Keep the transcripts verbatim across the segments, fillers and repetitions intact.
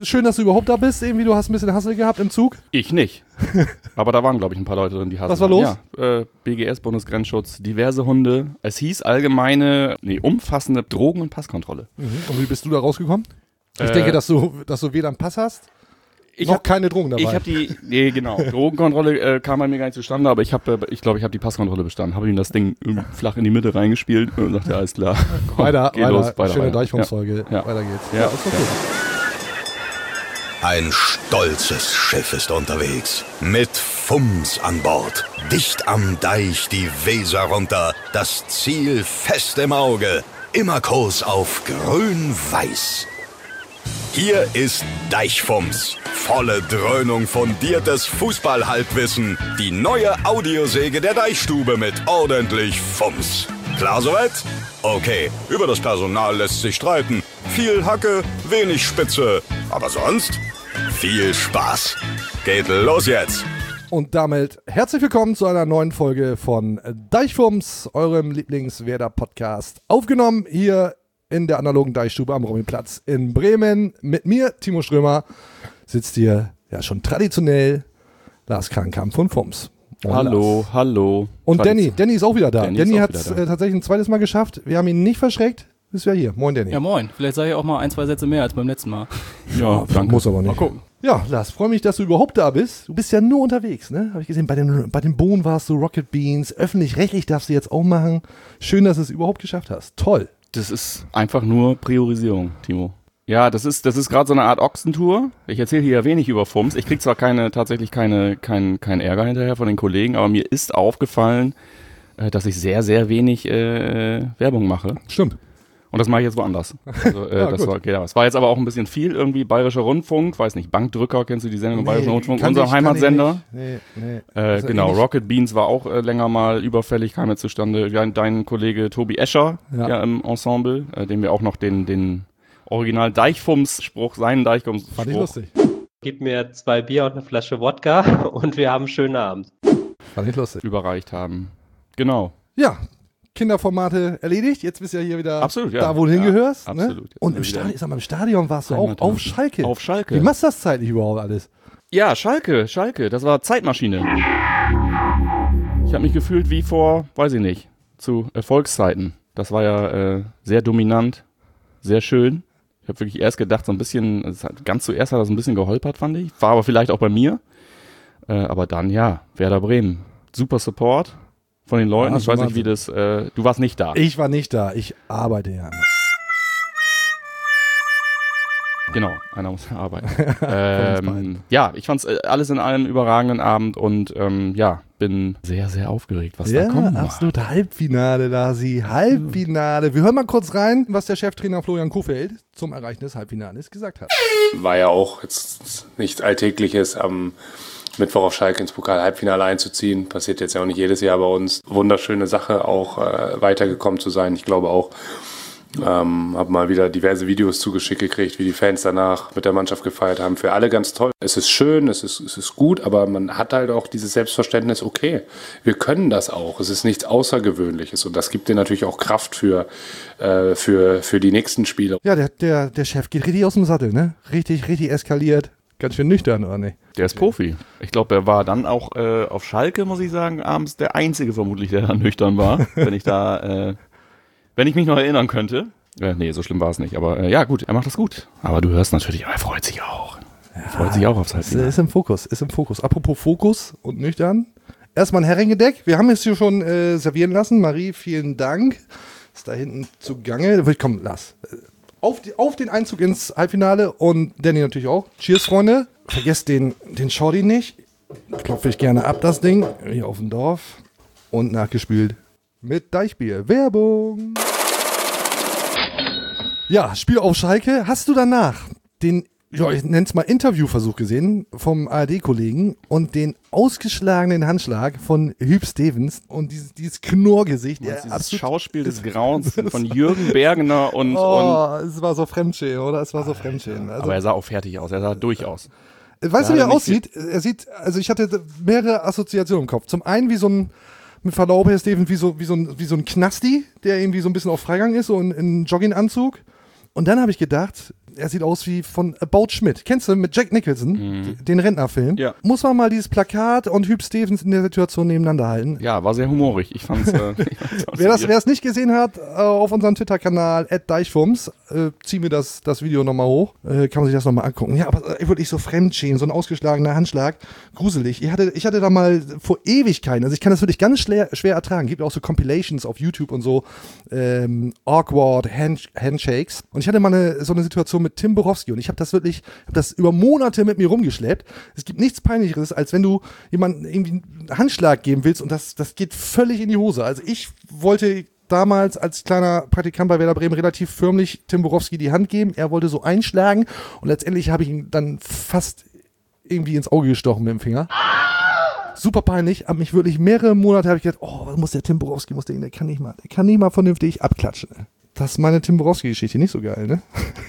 Schön, dass du überhaupt da bist. Irgendwie, du hast ein bisschen Hassel gehabt im Zug. Ich nicht. Aber da waren, glaube ich, ein paar Leute drin, die Hassel. Was war los? Ja, äh, B G S, Bundesgrenzschutz, diverse Hunde. Es hieß allgemeine, nee, umfassende Drogen- und Passkontrolle. Mhm. Und wie bist du da rausgekommen? Ich Äh, denke, dass du, dass du weder einen Pass hast, Ich noch hab, keine Drogen dabei. Ich habe die, nee, genau, Drogenkontrolle äh, kam bei mir gar nicht zustande, aber ich habe, äh, ich glaube, ich habe die Passkontrolle bestanden. Habe ihm das Ding irgendwie flach in die Mitte reingespielt und sagte, alles klar. Komm, weiter, geh weiter. los, weiter, Schöne weiter. Deichfunksfolge. Ja. Weiter geht's. Ja, ist okay. Ein stolzes Schiff ist unterwegs. Mit Fums an Bord. Dicht am Deich die Weser runter. Das Ziel fest im Auge. Immer Kurs auf grün-weiß. Hier ist Deichfums. Volle Dröhnung fundiertes Fußballhalbwissen. Die neue Audiosäge der Deichstube mit ordentlich Fums. Klar soweit? Okay, über das Personal lässt sich streiten. Viel Hacke, wenig Spitze. Aber sonst viel Spaß. Geht los jetzt. Und damit herzlich willkommen zu einer neuen Folge von Deichfums, eurem Lieblings-Werder-Podcast. Aufgenommen hier in der analogen Deichstube am Robinplatz in Bremen. Mit mir, Timo Strömer, sitzt hier ja schon traditionell Lars Krankamp von Fums. Und Hallo, Lars. Hallo. Und Tradition. Danny, Danny ist auch wieder da. Danny Danny, ist auch hat es wieder da. äh, tatsächlich ein zweites Mal geschafft. Wir haben ihn nicht verschreckt. Ist ja hier. Moin, Danny. Ja, moin. Vielleicht sage ich auch mal ein, zwei Sätze mehr als beim letzten Mal. Ja, danke. Muss aber nicht. Mal gucken. Ja, Lars, freue mich, dass du überhaupt da bist. Du bist ja nur unterwegs, ne? Habe ich gesehen, bei den, bei den Bohnen warst du, Rocket Beans, öffentlich-rechtlich darfst du jetzt auch machen. Schön, dass du es überhaupt geschafft hast. Toll. Das ist einfach nur Priorisierung, Timo. Ja, das ist das ist gerade so eine Art Ochsentour. Ich erzähle hier ja wenig über Fums. Ich krieg zwar keine tatsächlich keine kein kein Ärger hinterher von den Kollegen, aber mir ist aufgefallen, äh, dass ich sehr sehr wenig äh, Werbung mache. Stimmt. Und das mache ich jetzt woanders. Also, äh, Ja, das gut. war ja, es war jetzt aber auch ein bisschen viel irgendwie Bayerischer Rundfunk, weiß nicht, Bankdrücker, kennst du die Sendung Bayerischer Rundfunk, kann unser ich- kann Heimatsender. ich nicht. Nee, nee. Äh, Ist ja genau, ähnlich. Rocket Beans war auch äh, länger mal überfällig, kam jetzt zustande. Ja, dein Kollege Tobi Escher, Ja. ja, im Ensemble, äh, dem wir auch noch den, den Original Deichfums-Spruch, seinen Deichfums-Spruch Fand ich lustig. Gib mir zwei Bier und eine Flasche Wodka und wir haben einen schönen Abend. Fand ich lustig. überreicht haben. Genau. Ja, Kinderformate erledigt. Jetzt bist du ja hier wieder Absolut, ja. da, wo du Ja, hingehörst. Ne? absolut. Jetzt Und sind im wir wieder Stadion, sag mal, im Stadion warst du auch Heimat- auf Schalke. Auf Schalke. Wie machst du das zeitlich überhaupt alles? Ja, Schalke, Schalke, das war Zeitmaschine. Ich habe mich gefühlt wie vor, weiß ich nicht, zu Erfolgszeiten. Das war ja äh, sehr dominant, sehr schön. Ich habe wirklich erst gedacht, so ein bisschen, es hat, ganz zuerst hat das ein bisschen geholpert, fand ich. War aber vielleicht auch bei mir. Äh, aber dann, ja, Werder Bremen. Super Support von den Leuten. Ja, ich weiß schon nicht, wie das, äh, du warst nicht da. Ich war nicht da. Ich arbeite ja. Genau, einer muss arbeiten. ähm, ja, ich fand's äh, alles in allem überragenden Abend und ähm, ja, bin sehr, sehr aufgeregt, was Ja, da kommt. absolut. Halbfinale, Lasi. Halbfinale. Wir hören mal kurz rein, was der Cheftrainer Florian Kohfeldt zum Erreichen des Halbfinales gesagt hat. War ja auch jetzt nicht Alltägliches, am Mittwoch auf Schalke ins Pokal-Halbfinale einzuziehen. Passiert jetzt ja auch nicht jedes Jahr bei uns. Wunderschöne Sache, auch äh, weitergekommen zu sein. Ich glaube auch, ähm, habe mal wieder diverse Videos zugeschickt gekriegt, wie die Fans danach mit der Mannschaft gefeiert haben. Für alle ganz toll. Es ist schön, es ist, es ist gut, aber man hat halt auch dieses Selbstverständnis, okay, wir können das auch. Es ist nichts Außergewöhnliches und das gibt dir natürlich auch Kraft für, äh, für, für die nächsten Spiele. Ja, der, der, der Chef geht richtig aus dem Sattel, ne? Richtig, richtig eskaliert. Ganz schön nüchtern, oder nicht? Der ist Profi. Ich glaube, er war dann auch äh, auf Schalke, muss ich sagen, abends der Einzige vermutlich, der da nüchtern war, wenn ich da, äh, wenn ich mich noch erinnern könnte. Äh, nee, so schlimm war es nicht. Aber äh, ja, gut, er macht das gut. Aber du hörst natürlich, er freut sich auch. Er freut sich auch aufs Ist, Halbfinale. ist im Fokus, ist im Fokus. Apropos Fokus und nüchtern. Erstmal ein Heringedeck. Wir haben es hier schon äh, servieren lassen. Marie, vielen Dank. Ist da hinten zugange. Komm, lass. Auf, die, auf den Einzug ins Halbfinale und Danny natürlich auch. Cheers, Freunde. Vergesst den, den Shorty nicht. Klopfe ich gerne ab, das Ding. Hier auf dem Dorf. Und nachgespült mit Deichbier. Werbung. Ja, Spiel auf Schalke. Hast du danach den, ja, ich nenne es mal Interviewversuch gesehen vom A R D-Kollegen und den ausgeschlagenen Handschlag von Hüb Stevens und dieses, dieses Knorrgesicht. der Dieses absolut- Schauspiel des Grauens von Jürgen Bergener und, und Oh, es war so Fremdschämen, oder? Es war so Fremdschämen. Also, aber er sah auch fertig aus. Er sah durch aus. weißt du, da wie hat er er nicht aussieht? Er sieht, also ich hatte mehrere Assoziationen im Kopf. Zum einen wie so ein, mit Verlaub, Herr Stevens, wie so, wie so ein, wie so ein Knasti, der irgendwie so ein bisschen auf Freigang ist, so in, in Jogginganzug. Und dann habe ich gedacht, er sieht aus wie von About Schmidt. Kennst du mit Jack Nicholson, Mhm. den Rentnerfilm? Ja. Muss man mal dieses Plakat und Hüb Stevens in der Situation nebeneinander halten. Ja, war sehr humorig. Ich fand's. Äh, ich fand's Wer das, wer es nicht gesehen hat, äh, auf unserem Twitter-Kanal at deichfums, äh, ziehen wir das, das Video nochmal hoch. Äh, kann man sich das nochmal angucken. Ja, aber äh, wirklich so Fremdschämen, so ein ausgeschlagener Handschlag. Gruselig. Ich hatte, ich hatte da mal vor Ewigkeiten, also ich kann das wirklich ganz schwer, schwer ertragen. Gibt auch so Compilations auf YouTube und so. Ähm, awkward Hand, Handshakes. Und ich hatte mal eine, so eine Situation mit Tim Borowski und ich habe das wirklich, hab das über Monate mit mir rumgeschleppt. Es gibt nichts Peinlicheres, als wenn du jemandem irgendwie einen Handschlag geben willst und das, das geht völlig in die Hose. Also ich wollte damals als kleiner Praktikant bei Werder Bremen relativ förmlich Tim Borowski die Hand geben. Er wollte so einschlagen und letztendlich habe ich ihn dann fast irgendwie ins Auge gestochen mit dem Finger. Super peinlich, hab mich wirklich mehrere Monate habe ich gedacht, oh, was muss der Tim Borowski, muss der, der kann nicht mal, der kann nicht mal vernünftig abklatschen. Das ist meine Tim Borowski-Geschichte, nicht so geil, ne?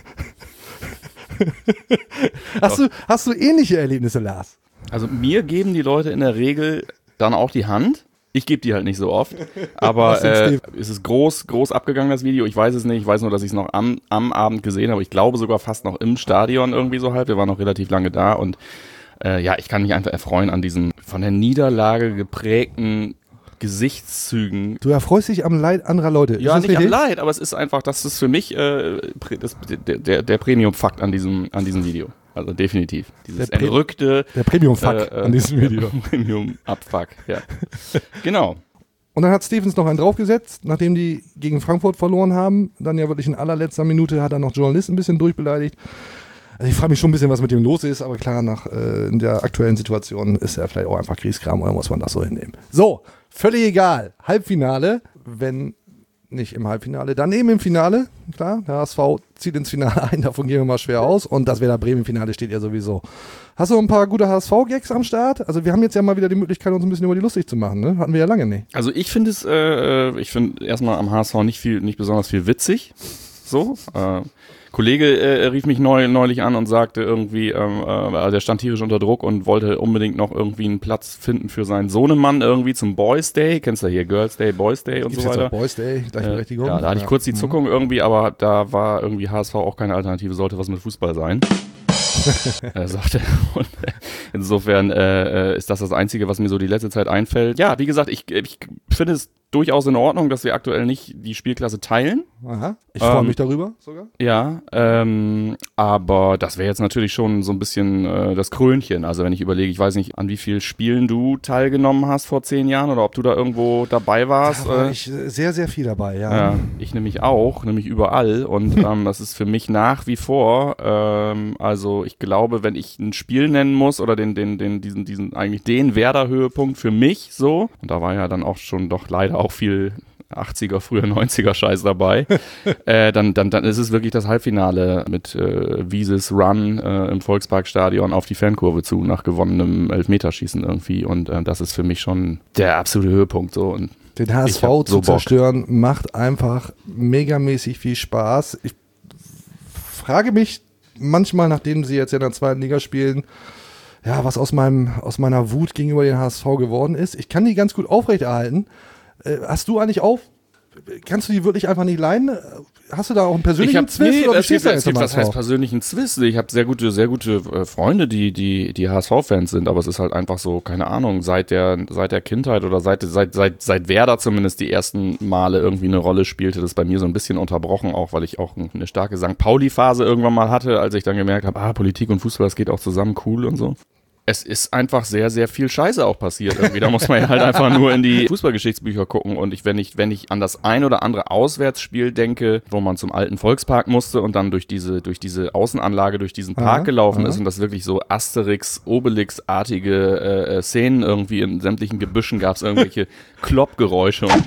hast, du, hast du ähnliche Erlebnisse, Lars? Also mir geben die Leute in der Regel dann auch die Hand. Ich gebe die halt nicht so oft. Aber äh, es ist groß, groß abgegangen, das Video. Ich weiß es nicht. Ich weiß nur, dass ich es noch am, am Abend gesehen habe. Ich glaube sogar fast noch im Stadion irgendwie so halb. Wir waren noch relativ lange da. Und äh, ja, ich kann mich einfach erfreuen an diesen von der Niederlage geprägten Gesichtszügen. Du erfreust dich am Leid anderer Leute. Ja, ist das nicht richtig? am Leid, aber es ist einfach, das ist für mich äh, das, der, der, der Premium-Fakt an diesem, an diesem Video. Also definitiv. Dieses Der Pre- entrückte Der Premium-Fuck äh, äh, an diesem Video. Premium-Abfuck, ja. Genau. Und dann hat Stevens noch einen draufgesetzt, nachdem die gegen Frankfurt verloren haben. Dann ja wirklich in allerletzter Minute hat er noch Journalisten ein bisschen durchbeleidigt. Also ich frage mich schon ein bisschen, was mit dem los ist, aber klar, nach äh, in der aktuellen Situation ist er vielleicht auch einfach Kriegskram oder muss man das so hinnehmen. So, völlig egal. Halbfinale, wenn nicht im Halbfinale, dann eben im Finale. Klar, der H S V zieht ins Finale ein, davon gehen wir mal schwer aus. Und das Werder Bremen im Finale steht ja sowieso. Hast du ein paar gute H S V-Gags am Start? Also wir haben jetzt ja mal wieder die Möglichkeit, uns ein bisschen über die lustig zu machen, ne? Hatten wir ja lange nicht. Also ich finde es, äh, ich finde erstmal am H S V nicht viel, nicht besonders viel witzig. So, äh, Kollege äh, rief mich neu, neulich an und sagte irgendwie, ähm, äh, der stand tierisch unter Druck und wollte unbedingt noch irgendwie einen Platz finden für seinen Sohnemann irgendwie zum Boys Day. Kennst du hier Girls Day, Boys Day und Gibt's so jetzt weiter. auch Boys Day, Gleichberechtigung? Äh, ja, da hatte ich kurz die Zuckung irgendwie, aber da war irgendwie H S V auch keine Alternative, sollte was mit Fußball sein. Er sagte, und insofern äh, ist das das Einzige, was mir so die letzte Zeit einfällt. Ja, wie gesagt, ich, ich finde es durchaus in Ordnung, dass wir aktuell nicht die Spielklasse teilen. Aha, ich freue Ähm, mich darüber sogar. Ja, ähm, aber das wäre jetzt natürlich schon so ein bisschen äh, das Krönchen. Also wenn ich überlege, ich weiß nicht, an wie vielen Spielen du teilgenommen hast vor zehn Jahren oder ob du da irgendwo dabei warst. Da war äh, ich sehr, sehr viel dabei, ja. ja, ich nämlich auch, nämlich überall und ähm, das ist für mich nach wie vor, ähm, also ich glaube, wenn ich ein Spiel nennen muss oder den, den, den, diesen, diesen, eigentlich den Werder-Höhepunkt für mich so, und da war ja dann auch schon doch leider auch viel achtziger, früher neunziger Scheiß dabei, äh, dann, dann, dann ist es wirklich das Halbfinale mit äh, Wieses Run äh, im Volksparkstadion auf die Fankurve zu, nach gewonnenem Elfmeterschießen irgendwie und äh, das ist für mich schon der absolute Höhepunkt so und Den H S Ich V hab zu so Bock. zerstören macht einfach megamäßig viel Spaß. Ich frage mich manchmal, nachdem sie jetzt in der zweiten Liga spielen, ja, was aus meinem aus meiner Wut gegenüber den H S V geworden ist. Ich kann die ganz gut aufrechterhalten. Äh, hast du eigentlich auf? Kannst du die wirklich einfach nicht leiden? Hast du da auch einen persönlichen ich hab, Zwist? nee, oder wie es stehst gibt, du es jetzt gibt zum was H S V? heißt persönlichen Zwist. Ich habe sehr gute, sehr gute äh, Freunde, die, die, die H S V-Fans sind, aber es ist halt einfach so, keine Ahnung, seit der, seit der Kindheit oder seit, seit, seit, seit Werder zumindest die ersten Male irgendwie eine Rolle spielte, das bei mir so ein bisschen unterbrochen, auch weil ich auch eine starke Sankt Pauli-Phase irgendwann mal hatte, als ich dann gemerkt habe, ah, Politik und Fußball, das geht auch zusammen, cool und so. Es ist einfach sehr, sehr viel Scheiße auch passiert irgendwie. Da muss man ja halt einfach nur in die Fußballgeschichtsbücher gucken. Und ich, wenn ich, wenn ich an das ein oder andere Auswärtsspiel denke, wo man zum alten Volkspark musste und dann durch diese, durch diese Außenanlage, durch diesen Park Aha, gelaufen aha. ist und das wirklich so Asterix, Obelix-artige äh, Szenen irgendwie in sämtlichen Gebüschen gab es irgendwelche Kloppgeräusche und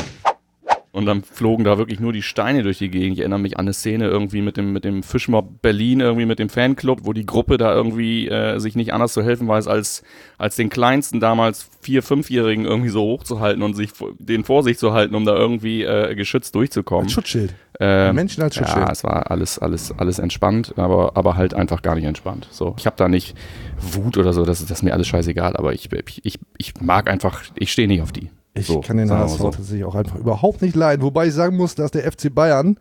Und dann flogen da wirklich nur die Steine durch die Gegend. Ich erinnere mich an eine Szene irgendwie mit dem, mit dem Fischmob Berlin, irgendwie mit dem Fanclub, wo die Gruppe da irgendwie äh, sich nicht anders zu helfen weiß, als, als den kleinsten damals vier-, fünfjährigen irgendwie so hochzuhalten und sich den vor sich zu halten, um da irgendwie äh, geschützt durchzukommen. Als Schutzschild. Ähm, Menschen als Schutzschild. Ja, es war alles, alles, alles entspannt, aber, aber halt einfach gar nicht entspannt. So, ich habe da nicht Wut oder so, das, das ist mir alles scheißegal, aber ich, ich, ich mag einfach, ich stehe nicht auf die. Ich So, kann den sagen H wir S V mal so. tatsächlich auch einfach überhaupt nicht leiden. Wobei ich sagen muss, dass der F C Bayern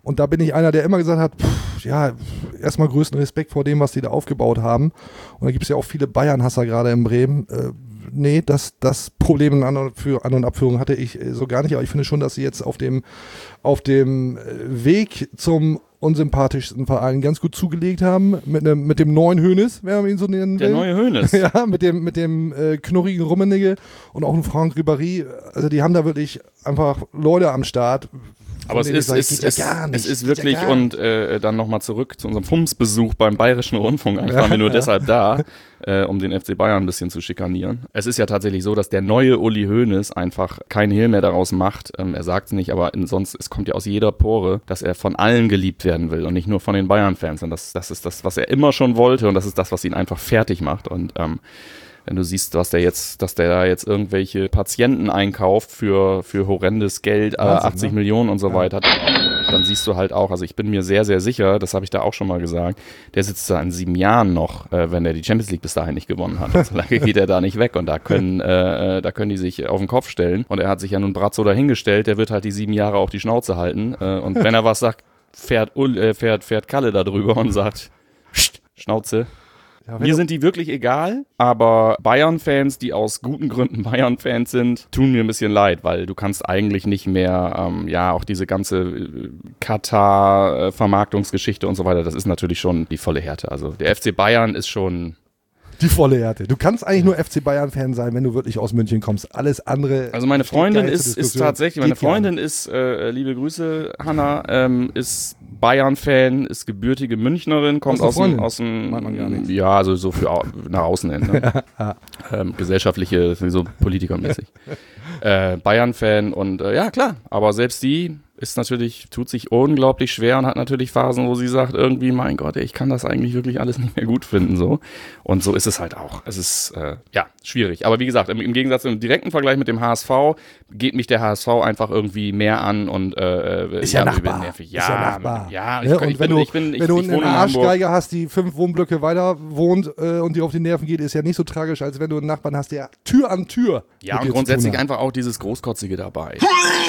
Und da bin ich einer, der immer gesagt hat, pff, ja, erstmal größten Respekt vor dem, was die da aufgebaut haben. Und da gibt es ja auch viele Bayern-Hasser gerade in Bremen. Äh, nee, das, das Problem in An- und Abführ- An- und Abführung hatte ich äh, so gar nicht. Aber ich finde schon, dass sie jetzt auf dem, auf dem Weg zum unsympathischsten Verein ganz gut zugelegt haben. Mit, ne, mit dem neuen Hoeneß, wenn man ihn so nennen will. Der neue Hoeneß. Ja, mit dem, mit dem äh, knurrigen Rummenigge und auch ein Franck Ribéry. Also die haben da wirklich einfach Leute am Start. Aber es ist, es, es, es ist wirklich, und äh, dann nochmal zurück zu unserem F U M S-Besuch beim Bayerischen Rundfunk. Eigentlich waren wir nur deshalb da, äh, um den F C Bayern ein bisschen zu schikanieren. Es ist ja tatsächlich so, dass der neue Uli Hoeneß einfach kein Hehl mehr daraus macht. Ähm, er sagt es nicht, aber in, sonst, es kommt ja aus jeder Pore, dass er von allen geliebt werden will und nicht nur von den Bayern-Fans. Und das, das ist das, was er immer schon wollte, und das ist das, was ihn einfach fertig macht. Und ähm, wenn du siehst, was der jetzt, dass der da jetzt irgendwelche Patienten einkauft für, für horrendes Geld, äh, Wahnsinn, achtzig ne? Million und so weiter, dann siehst du halt auch, also ich bin mir sehr, sehr sicher, das habe ich da auch schon mal gesagt, der sitzt da in sieben Jahren noch, äh, wenn er die Champions League bis dahin nicht gewonnen hat. Und so lange geht er da nicht weg, und da können, äh, da können die sich auf den Kopf stellen. Und er hat sich ja nun Brazzo dahingestellt, der wird halt die sieben Jahre auch die Schnauze halten. Äh, und wenn er was sagt, fährt, äh, fährt, fährt Kalle da drüber und sagt, Psst, Schnauze. Ja, Mir sind die wirklich egal, aber Bayern-Fans, die aus guten Gründen Bayern-Fans sind, tun mir ein bisschen leid, weil du kannst eigentlich nicht mehr, ähm, ja, auch diese ganze äh, Katar-Vermarktungsgeschichte und so weiter, das ist natürlich schon die volle Härte. Also der F C Bayern ist schon... Die volle Härte. Du kannst eigentlich nur F C Bayern-Fan sein, wenn du wirklich aus München kommst. Alles andere... Also meine Freundin geht gar nicht ist, zur ist Diskussion. tatsächlich, meine Geht gar Freundin ist, äh, liebe Grüße, Hanna, ähm, ist Bayern-Fan, ist gebürtige Münchnerin, kommt Aus der aus dem, aus dem, Meint man gar nicht. ja, also so für au- nach außen hin, ne? ähm, gesellschaftliche, so politikermäßig. äh, Bayern-Fan und äh, ja, klar, aber selbst die ist natürlich, tut sich unglaublich schwer und hat natürlich Phasen, wo sie sagt, irgendwie, mein Gott, ey, ich kann das eigentlich wirklich alles nicht mehr gut finden, so. Und so ist es halt auch. Es ist, äh, ja, schwierig. Aber wie gesagt, im, im Gegensatz im direkten Vergleich mit dem H S V geht mich der H S V einfach irgendwie mehr an und, äh, Ist ja, ja Nachbar. Nervig. Ja, ist ja Nachbar. Ja, ich, ja, ich, und ich wenn bin, du, ich bin, ich, wenn du ich eine wohne in Hamburg. Arschgeige hast, die fünf Wohnblöcke weiter wohnt äh, und dir auf die Nerven geht, ist ja nicht so tragisch, als wenn du einen Nachbarn hast, der Tür an Tür Ja, mit und dir grundsätzlich zu tun hat. einfach auch dieses Großkotzige dabei.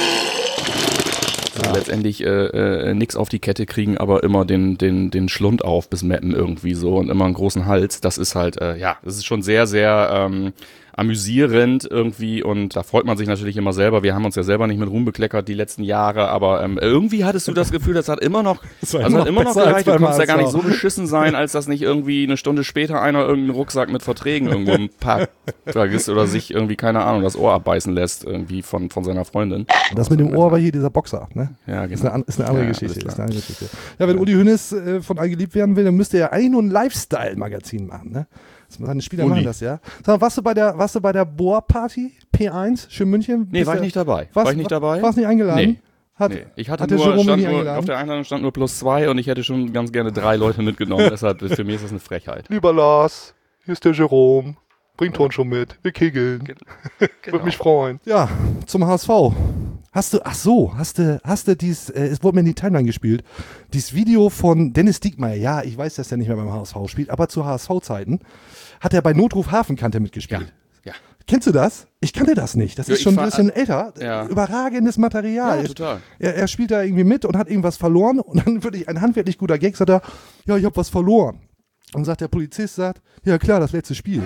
Ja. Letztendlich äh, äh, nichts auf die Kette kriegen, aber immer den, den, den Schlund auf bis Meppen irgendwie so und immer einen großen Hals. Das ist halt, äh, ja, das ist schon sehr, sehr ähm, amüsierend irgendwie, und da freut man sich natürlich immer selber. Wir haben uns ja selber nicht mit Ruhm bekleckert die letzten Jahre, aber ähm, irgendwie hattest du das Gefühl, das hat immer noch, Das war also immer hat noch immer noch besser als gereicht. Du beim konntest ja gar nicht H S V. so beschissen sein, als dass nicht irgendwie eine Stunde später einer irgendeinen Rucksack mit Verträgen irgendwo im Park vergisst oder sich irgendwie, keine Ahnung, das Ohr abbeißen lässt irgendwie von, von seiner Freundin. Und das mit dem Ohr war hier dieser Boxer, ne? Ja, genau. Ist eine, an- ist eine andere Ja, Geschichte. alles klar. Ist eine andere Geschichte. Ja, wenn Uli Hoeneß äh, von allen geliebt werden will, dann müsste er eigentlich nur ein Lifestyle-Magazin machen, ne? Seine Spieler Uli. machen das, ja. Sag mal, warst du bei der, warst du bei der Bohr-Party P eins, schön München? Nee, Bist war ich du- nicht dabei. Warst, War ich nicht dabei? Warst nicht eingeladen? Nee. Hat, Nee, ich hatte hat der nur, Jerome stand nicht nur eingeladen? auf der Einladung stand nur plus zwei, und ich hätte schon ganz gerne drei Leute mitgenommen. Deshalb, für mich ist das eine Frechheit. Lieber Lars, hier ist der Jerome. Bringt Ton schon mit. Wir kegeln. Würde mich freuen. Ja, zum H S V. Hast du, ach so, hast du, hast du dies, äh, es wurde mir in die Timeline gespielt, dieses Video von Dennis Diekmeyer, ja, ich weiß, dass er nicht mehr beim H S V spielt, aber zu H S V-Zeiten hat er bei Notruf Hafenkante mitgespielt. Ja. Kennst du das? Ich kannte das nicht. Das Ja, ist ich schon ein fahr- bisschen älter. Ja. Überragendes Material. Ja, total. Er, er spielt da irgendwie mit und hat irgendwas verloren, und dann wirklich ein handwerklich guter Gag, sagt er, ja, ich habe was verloren. Und sagt der Polizist, sagt, ja klar, das letzte Spiel.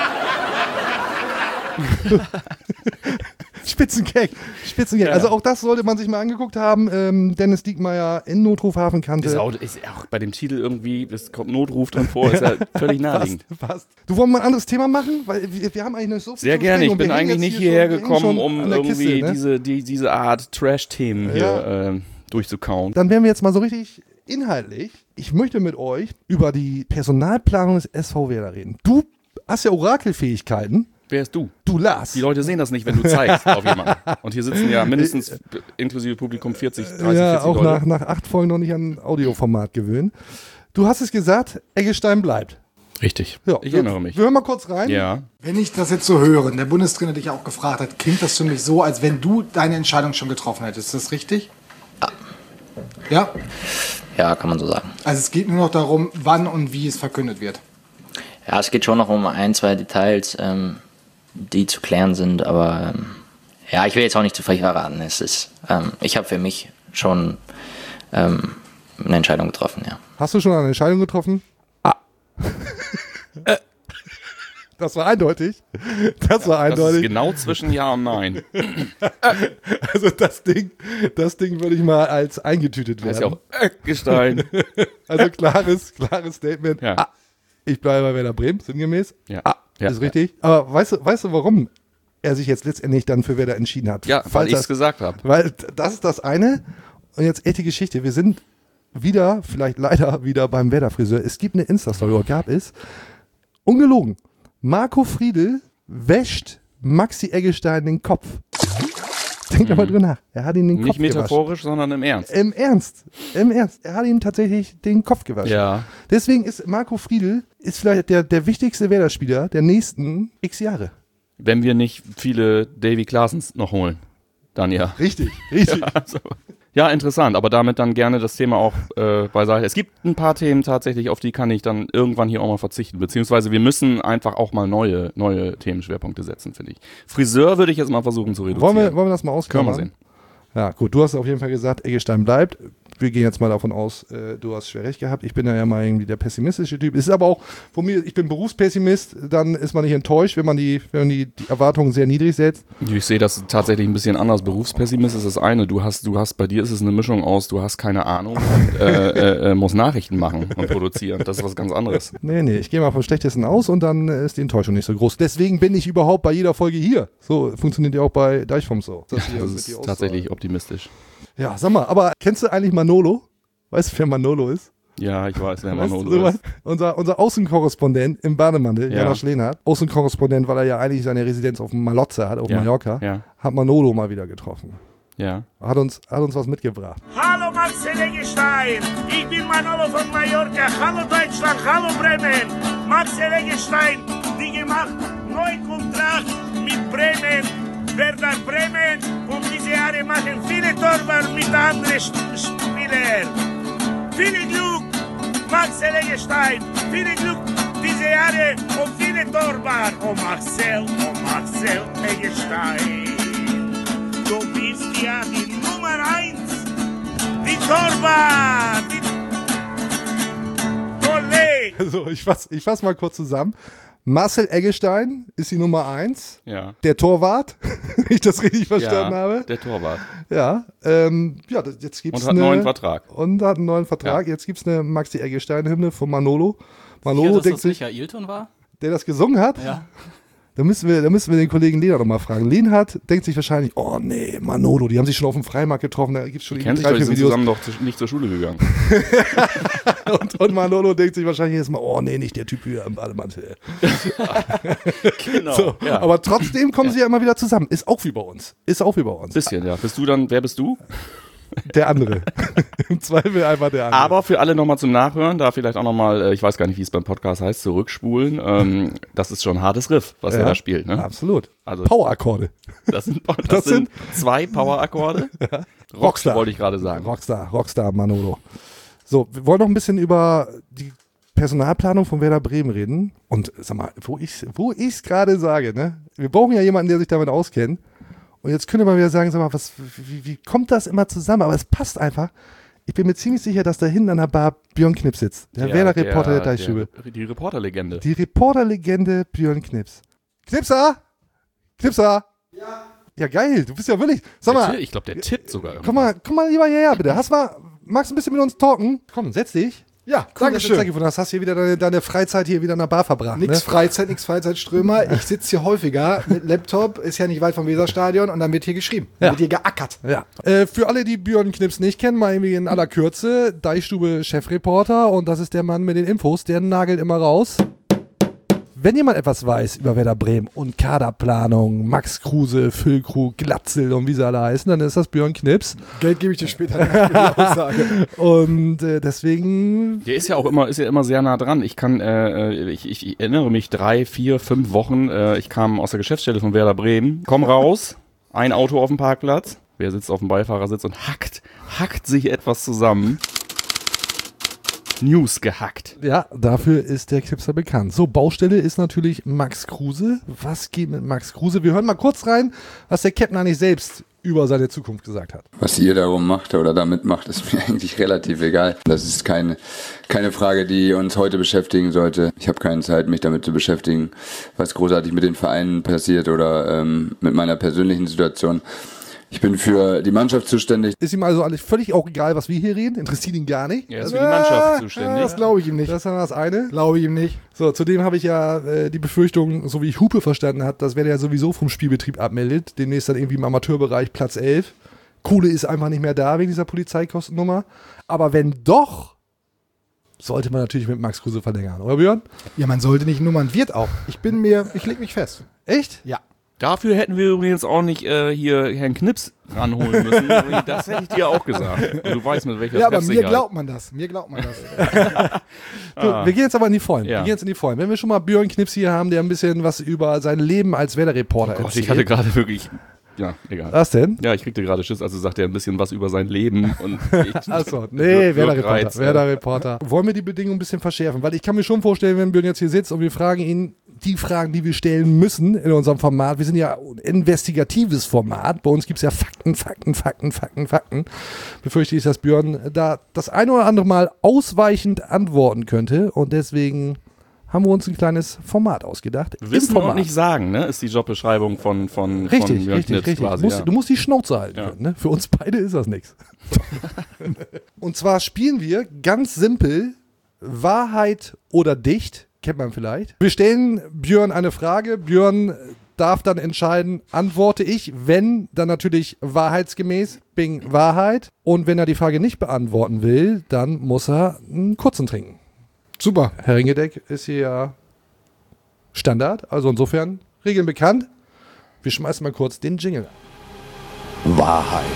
Spitzengag. Spitzengag. Ja. Also auch das sollte man sich mal angeguckt haben. Ähm, Dennis Diekmeyer in Notruf Hafenkante. Ist auch, ist auch bei dem Titel irgendwie, es kommt Notruf drin vor, ist ja völlig naheliegend. Passt, passt. Du wollen mal ein anderes Thema machen? Weil wir, wir haben eigentlich eine so Sehr so gerne. Spannung. Ich bin Wir hängen eigentlich jetzt nicht hier hierher schon- wir hängen gekommen, schon um an der irgendwie Kiste, ne? diese, die, diese Art Trash-Themen hier Ja. äh, durchzukauen. Dann werden wir jetzt mal so richtig inhaltlich. Ich möchte mit euch über die Personalplanung des S V Werder reden. Du hast ja Orakelfähigkeiten. Wer ist du? Du Lars. Die Leute sehen das nicht, wenn du zeigst auf jemanden. Und hier sitzen ja mindestens inklusive Publikum vierzig, dreißig, ja, vierzig auch Leute. nach, nach acht Folgen noch nicht an Audioformat gewöhnen. Du hast es gesagt, Eggestein bleibt. Richtig. Ja, Ich wir, erinnere mich. Wir hören mal kurz rein. Ja. Wenn ich das jetzt so höre, und der Bundestrainer dich auch gefragt hat, klingt das für mich so, als wenn du deine Entscheidung schon getroffen hättest. Ist das richtig? Ja. Ja? Ja, kann man so sagen. Also es geht nur noch darum, wann und wie es verkündet wird. Ja, es geht schon noch um ein, zwei Details, ähm, die zu klären sind, aber ähm, ja, ich will jetzt auch nicht zu viel verraten. Es ist, ähm, ich habe für mich schon ähm, eine Entscheidung getroffen, ja. Hast du schon eine Entscheidung getroffen? Ah. Das war eindeutig. Das war eindeutig. Das ist genau zwischen Ja und Nein. Also das Ding, das Ding würde ich mal als eingetütet werden. Das ist ja auch Eggestein. Also klares, klares Statement. Ja. Ah, ich bleibe bei Werder Bremen, sinngemäß. Ja. Ah, Ja. ist richtig. Aber weißt du, weißt du, warum er sich jetzt letztendlich dann für Werder entschieden hat? Ja, weil Falls ich es das- gesagt habe. Weil das ist das eine. Und jetzt echte Geschichte. Wir sind wieder, vielleicht leider wieder beim Werder-Friseur. Es gibt eine Insta-Story, oder gab es. Ungelogen. Marco Friedl wäscht Maxi Eggestein den Kopf. Denk doch mal drüber nach. Er hat ihm den Kopf Nicht gewaschen. metaphorisch, sondern im Ernst. Im Ernst. Im Ernst. Er hat ihm tatsächlich den Kopf gewaschen. Ja. Deswegen ist Marco Friedl ist vielleicht der, der wichtigste Werder-Spieler der nächsten x Jahre. Wenn wir nicht viele Davy Klaasens noch holen, dann ja. Richtig, richtig. Ja, also. Ja, interessant, aber damit dann gerne das Thema auch äh, beiseite. Es gibt ein paar Themen tatsächlich, auf die kann ich dann irgendwann hier auch mal verzichten, beziehungsweise wir müssen einfach auch mal neue, neue Themenschwerpunkte setzen, finde ich. Friseur würde ich jetzt mal versuchen zu reduzieren. Wollen wir, wollen wir das mal Können ausklammern? wir sehen. Ja, gut, du hast auf jeden Fall gesagt, Eggestein bleibt. Wir gehen jetzt mal davon aus, äh, du hast schwer recht gehabt. Ich bin ja, ja mal irgendwie der pessimistische Typ. Es ist aber auch, von mir, ich bin Berufspessimist, dann ist man nicht enttäuscht, wenn man die, wenn man die, die Erwartungen sehr niedrig setzt. Ich sehe das tatsächlich ein bisschen anders. Berufspessimist ist das eine. Du hast, du hast, bei dir ist es eine Mischung aus, du hast keine Ahnung und äh, äh, äh, musst Nachrichten machen und produzieren. Das ist was ganz anderes. Nee, nee, ich gehe mal vom Schlechtesten aus und dann äh, ist die Enttäuschung nicht so groß. Deswegen bin ich überhaupt bei jeder Folge hier. So funktioniert ja auch bei Deichfums so. Das, hier Das mit die ist Aussage. tatsächlich optimistisch. Ja, sag mal, aber kennst du eigentlich Manolo? Weißt du, wer Manolo ist? Ja, ich weiß, wer Weißt Manolo du, ist. unser, unser Außenkorrespondent im Bademantel, Ja. Janosch Lehnhardt, Außenkorrespondent, weil er ja eigentlich seine Residenz auf Malotze hat, auf Ja, Mallorca, ja. hat Manolo mal wieder getroffen. Ja. Hat uns, hat uns was mitgebracht. Hallo Marcel Eggestein, ich bin Manolo von Mallorca. Hallo Deutschland, hallo Bremen. Marcel Eggestein, die gemacht neuen Kontrakt mit Bremen. Werder Bremen und diese Jahre machen viele Torwart mit anderen Spielern. Viel Glück, Marcel Eggestein. Viel Glück diese Jahre und viele Torwart. Oh Marcel, oh Marcel Eggestein. Du bist ja die Nummer eins, die Torwart, die Kollege. Also, ich fass, ich fass mal kurz zusammen. Marcel Eggestein ist die Nummer eins. Ja. Der Torwart, wenn ich das richtig verstanden ja, habe. Der Torwart. Ja, ähm, ja, das- jetzt gibt's Und hat einen eine, neuen Vertrag. Und hat einen neuen Vertrag. Jetzt gibt's eine Maxi Eggestein-Hymne von Manolo. Manolo Hier, dass denkt das sich, nicht Ailton war? der das gesungen hat. Ja. Da müssen wir, da müssen wir den Kollegen Lehnhardt noch mal fragen. Lehnhardt denkt sich wahrscheinlich, oh nee, Manolo, die haben sich schon auf dem Freimarkt getroffen, da gibt's schon Kennen sich drei, doch, die vier sind Videos. zusammen doch zu, nicht zur Schule gegangen. Und, und Manolo denkt sich wahrscheinlich jetzt mal, oh nee, nicht der Typ hier im Bademantel. Genau. So, ja. aber trotzdem kommen sie ja immer wieder zusammen. Ist auch wie bei uns. Ist auch wie bei uns. Bisschen, ja. Bist du dann, wer bist du? Der andere. Im Zweifel einfach der andere. Aber für alle nochmal zum Nachhören, da vielleicht auch nochmal, ich weiß gar nicht, wie es beim Podcast heißt, zurückspulen. Ähm, das ist schon ein hartes Riff, was er Ja, da spielt. Ne? Absolut. Also, Power-Akkorde. das sind, das Das sind zwei Power-Akkorde. Rockstar. Wollte ich gerade sagen. Rockstar, Rockstar Manolo. So, wir wollen noch ein bisschen über die Personalplanung von Werder Bremen reden. Und sag mal, wo ich wo ich's gerade sage, ne? Wir brauchen ja jemanden, der sich damit auskennt. Und jetzt könnte man wieder sagen, sag mal, was, wie, wie kommt das immer zusammen? Aber es passt einfach. Ich bin mir ziemlich sicher, dass da hinten an der Bar Björn Knips sitzt. Der Werder-Reporter der, der Deichstube. Der, die Reporterlegende. Die Reporterlegende Björn Knips. Knipser? Knipser? Ja. Ja, geil. Du bist ja wirklich. Sag Der mal, Ti- ich glaube, der tippt sogar. komm mal, komm mal lieber hierher, bitte. Hast mal, magst du ein bisschen mit uns talken? Komm, setz dich. Ja, danke schön. Danke, du hast hier wieder deine, deine Freizeit hier wieder in der Bar verbracht. Nix Ne? Freizeit, nix Freizeitströmer. Ich sitze hier häufiger mit Laptop, ist ja nicht weit vom Weserstadion und dann wird hier geschrieben. Ja. Wird hier geackert. Ja. Äh, für alle, die Björn Knips nicht kennen, mal irgendwie in aller Kürze, Deichstube Chefreporter und das ist der Mann mit den Infos, der nagelt immer raus. Wenn jemand etwas weiß über Werder Bremen und Kaderplanung, Max Kruse, Füllkrug, Glatzel und wie sie alle heißen, dann ist das Björn Knips. Geld gebe ich dir später nach für die Aussage. Und äh, deswegen, Der ist ja auch immer, ist ja immer sehr nah dran. Ich kann, äh, ich, ich, ich erinnere mich drei, vier, fünf Wochen. Äh, ich kam aus der Geschäftsstelle von Werder Bremen, komm raus, ein Auto auf dem Parkplatz. Wer sitzt auf dem Beifahrersitz und hackt, hackt sich etwas zusammen. News gehackt. ja, dafür ist der Knipser bekannt. So, Baustelle ist natürlich Max Kruse. Was geht mit Max Kruse? Wir hören mal kurz rein, was der Captain eigentlich selbst über seine Zukunft gesagt hat. Was ihr darum macht oder damit macht, ist mir eigentlich relativ egal. Das ist keine, keine Frage, die uns heute beschäftigen sollte. Ich habe keine Zeit, mich damit zu beschäftigen, was großartig mit den Vereinen passiert oder ähm, mit meiner persönlichen Situation. Ich bin für die Mannschaft zuständig. Ist ihm also eigentlich völlig auch egal, was wir hier reden? Interessiert ihn gar nicht? Er ist für die Mannschaft zuständig. Das glaube ich ihm nicht. Das ist dann das eine. Glaube ich ihm nicht. So, zudem habe ich ja äh, die Befürchtung, so wie ich Hupe verstanden habe, dass wenn er sowieso vom Spielbetrieb abmeldet, demnächst dann irgendwie im Amateurbereich Platz elf. Kohle ist einfach nicht mehr da wegen dieser Polizeikostennummer. Aber wenn doch, sollte man natürlich mit Max Kruse verlängern, oder Björn? Ja, man sollte nicht nummern, wird auch. Ich bin mir, ich leg mich fest. Echt? Ja. Dafür hätten wir übrigens auch nicht äh, hier Herrn Knips ranholen müssen. Das hätte ich dir auch gesagt. Und du weißt, mit welcher Ja, aber mir Treffsicherheit. glaubt man das. Mir glaubt man das. So, wir gehen jetzt aber in die Vollen. Ja. Wir gehen jetzt in die Vollen. Wenn wir schon mal Björn Knips hier haben, der ein bisschen was über sein Leben als Werder-Reporter Oh Gott, erzählt. ich hatte gerade wirklich... Ja, egal. Was denn? Ja, ich kriegte gerade Schiss, also sagt er ein bisschen was über sein Leben. Und ich, Achso, nee, Werder-Reporter. Wirkreiz, Werder-Reporter. Wollen wir die Bedingungen ein bisschen verschärfen? Weil ich kann mir schon vorstellen, wenn Björn jetzt hier sitzt und wir fragen ihn die Fragen, die wir stellen müssen in unserem Format. Wir sind ja ein investigatives Format. Bei uns gibt es ja Fakten, Fakten, Fakten, Fakten, Fakten. Befürchte ich, dass Björn da das eine oder andere Mal ausweichend antworten könnte. Und deswegen haben wir uns ein kleines Format ausgedacht. Wissen Im Format. und nicht sagen, ne? Ist die Jobbeschreibung von, von, Richtig, von Jörn richtig, Knips richtig. quasi. Du musst, Ja. du musst die Schnauze halten Ja. können. Ne? Für uns beide ist das nichts. Und zwar spielen wir ganz simpel Wahrheit oder Dicht. Kennt man vielleicht. Wir stellen Björn eine Frage. Björn darf dann entscheiden, antworte ich, wenn, dann natürlich wahrheitsgemäß, bing, Wahrheit. Und wenn er die Frage nicht beantworten will, dann muss er einen kurzen trinken. Super. Herr Ringedeck ist hier ja Standard, also insofern Regeln bekannt. Wir schmeißen mal kurz den Jingle an. Wahrheit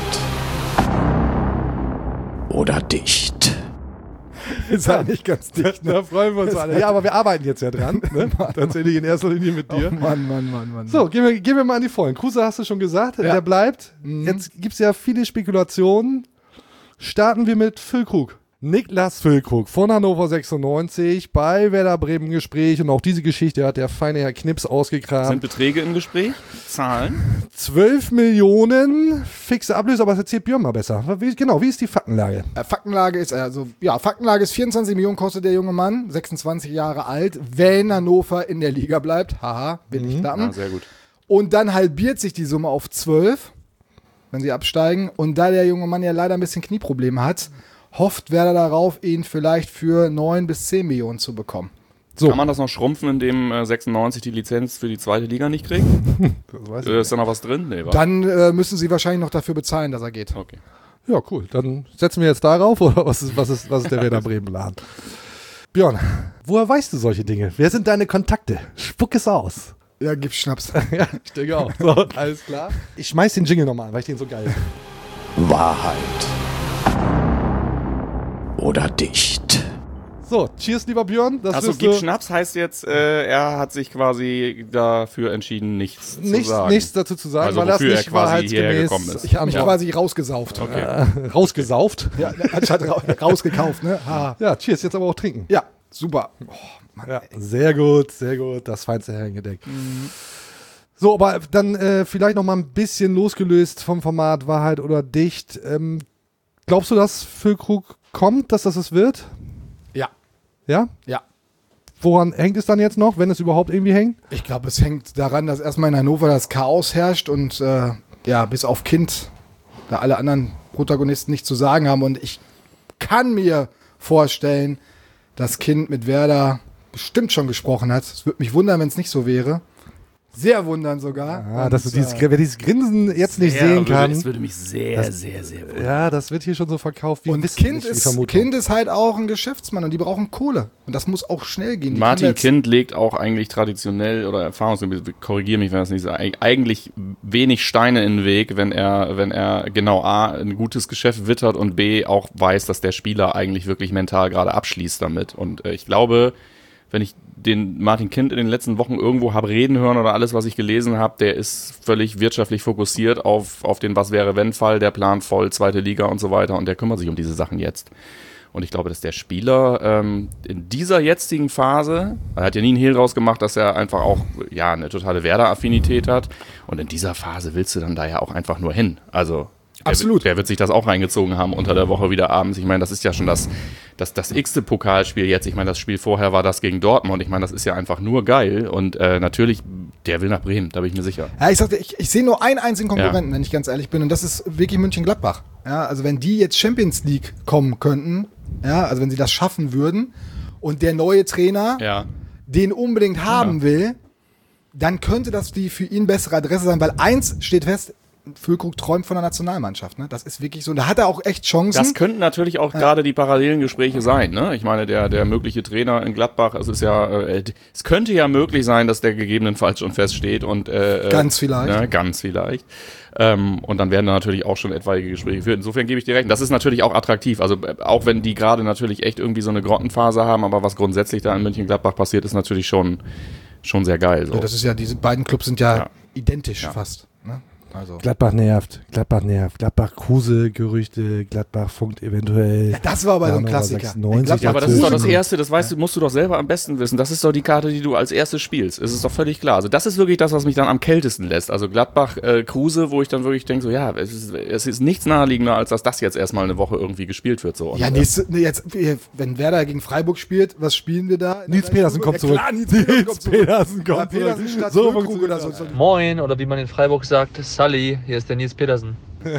oder Dicht. Ist halt nicht ganz dicht. Da freuen wir uns alle. Ja, aber wir arbeiten jetzt ja dran. Ne? Tatsächlich in erster Linie mit dir. Oh Mann, Mann, Mann, Mann. So, gehen wir, gehen wir mal an die Vollen. Kruse hast du schon gesagt, der bleibt. Jetzt gibt es ja viele Spekulationen. Starten wir mit Füllkrug. Niklas Füllkrug von Hannover sechsundneunzig bei Werder Bremen Gespräch. Und auch diese Geschichte hat der feine Herr Knips ausgekramt. Sind Beträge im Gespräch? Zahlen? zwölf Millionen fixe Ablöse, aber das erzählt Björn mal besser. Wie, genau, wie ist die Faktenlage? Äh, Faktenlage ist, also, ja, Faktenlage ist vierundzwanzig Millionen kostet der junge Mann, sechsundzwanzig Jahre alt, wenn Hannover in der Liga bleibt. Haha, will ich dappen. Ja, sehr gut. Und dann halbiert sich die Summe auf zwölf, wenn sie absteigen. Und da der junge Mann ja leider ein bisschen Knieprobleme hat, hofft Werder darauf, ihn vielleicht für neun bis zehn Millionen zu bekommen. So. Kann man das noch schrumpfen, indem äh, sechsundneunzig die Lizenz für die zweite Liga nicht kriegt? Das weiß ich Äh, ist da noch was drin? Nee, war. Dann äh, müssen sie wahrscheinlich noch dafür bezahlen, dass er geht. Okay. Ja, cool. Dann setzen wir jetzt darauf, oder was ist, was ist, was ist der Werder Bremen-Plan? Björn, woher weißt du solche Dinge? Wer sind deine Kontakte? Spuck es aus. Ja, gib Schnaps. Ja, ich denke auch. So, alles klar. Ich schmeiß den Jingle nochmal an, weil ich den so geil finde. Wahrheit oder Dicht. So, cheers, lieber Björn. Das Achso, wirst gib du- Schnaps heißt jetzt, äh, er hat sich quasi dafür entschieden, nichts zu Nichts, sagen. nichts dazu zu sagen, Also weil das wofür er nicht quasi hierher wahrheitsgemäß gekommen ist. Ich habe mich Ja. quasi rausgesauft. Okay. äh, rausgesauft. Ja, anstatt ra rausgekauft, ne? Ha. Ja, cheers, jetzt aber auch trinken. Ja, super. Oh, Mann, Ja, sehr gut, sehr gut. Das feinste Herrengedeck. So, aber dann äh, vielleicht noch mal ein bisschen losgelöst vom Format Wahrheit oder Dicht. Ähm, glaubst du, dass Füllkrug kommt, dass das es wird? Ja. Ja? Ja. Woran hängt es dann jetzt noch, wenn es überhaupt irgendwie hängt? Ich glaube, es hängt daran, dass erstmal in Hannover das Chaos herrscht und äh, ja, bis auf Kind, da alle anderen Protagonisten nichts zu sagen haben. Und ich kann mir vorstellen, dass Kind mit Werder bestimmt schon gesprochen hat. Es würde mich wundern, wenn es nicht so wäre. Sehr wundern sogar. Ah, Und, dass du dieses, äh, wer dieses Grinsen jetzt nicht Sehr, sehen würde- kann. Es würde mich sehr, Das- sehr, sehr wundern. Ja, das wird hier schon so verkauft wie Und Wissen, Kind nicht wie ist, Vermutung. kind ist halt auch ein Geschäftsmann und die brauchen Kohle. Und das muss auch schnell gehen. Die Martin können jetzt- Kind legt auch eigentlich traditionell oder erfahrungsgemäß, korrigiere mich, wenn das nicht so, eig- eigentlich wenig Steine in den Weg, wenn er, wenn er genau A, ein gutes Geschäft wittert und B, auch weiß, dass der Spieler eigentlich wirklich mental gerade abschließt damit. Und äh, ich glaube, wenn ich den Martin Kind in den letzten Wochen irgendwo habe reden hören oder alles, was ich gelesen habe, der ist völlig wirtschaftlich fokussiert auf, auf den Was-wäre-wenn-Fall, der plant voll, zweite Liga und so weiter und der kümmert sich um diese Sachen jetzt. Und ich glaube, dass der Spieler ähm, in dieser jetzigen Phase, er hat ja nie einen Hehl rausgemacht, dass er einfach auch ja eine totale Werder-Affinität hat. Und in dieser Phase willst du dann da ja auch einfach nur hin. Also absolut. Wer, wer wird sich das auch reingezogen haben unter der Woche wieder abends? Ich meine, das ist ja schon das, das, das x-te Pokalspiel jetzt. Ich meine, das Spiel vorher war das gegen Dortmund. Ich meine, das ist ja einfach nur geil. Und äh, natürlich, der will nach Bremen, da bin ich mir sicher. Ja, ich sagte, ich, ich sehe nur einen einzigen Konkurrenten, ja. wenn ich ganz ehrlich bin. Und das ist wirklich Mönchengladbach. Ja, also wenn die jetzt Champions League kommen könnten, ja, also wenn sie das schaffen würden und der neue Trainer ja. den unbedingt haben ja. will, dann könnte das die für ihn bessere Adresse sein, weil eins steht fest, Füllkrug träumt von der Nationalmannschaft, ne? Das ist wirklich so. Da hat er auch echt Chancen. Das könnten natürlich auch ja. gerade die parallelen Gespräche sein, ne? Ich meine, der, der mögliche Trainer in Gladbach, es ist ja, äh, es könnte ja möglich sein, dass der gegebenenfalls schon feststeht und äh, ganz vielleicht. Ne, ganz vielleicht. Ähm, und dann werden da natürlich auch schon etwaige Gespräche geführt. Insofern gebe ich dir recht. Das ist natürlich auch attraktiv. Also äh, auch wenn die gerade natürlich echt irgendwie so eine Grottenphase haben, aber was grundsätzlich da in Mönchengladbach passiert, ist natürlich schon, schon sehr geil. So. Ja, das ist ja, diese beiden Clubs sind ja, ja. identisch ja. fast, ne? Also. Gladbach nervt, Gladbach nervt, Gladbach Kruse, Gerüchte, Gladbach funkt eventuell. Ja, das war aber so ein Klassiker. sechsundneunzig Ja, aber das ist doch das Erste, das weißt du, musst du doch selber am besten wissen. Das ist doch die Karte, die du als erstes spielst. Es ist doch völlig klar. Also das ist wirklich das, was mich dann am kältesten lässt. Also Gladbach, äh, Kruse, wo ich dann wirklich denke, so ja, es ist, es ist nichts naheliegender, als dass das jetzt erstmal eine Woche irgendwie gespielt wird. So. Und ja, nächste, jetzt, wenn Werder gegen Freiburg spielt, was spielen wir da? Nils Pedersen kommt zurück. Ja, Nils Pedersen kommt zurück. Pedersen kommt ja, Pedersen zurück. So funktioniert oder so. Moin, oder wie man in Freiburg sagt, Sully, hier ist der Nils Pedersen.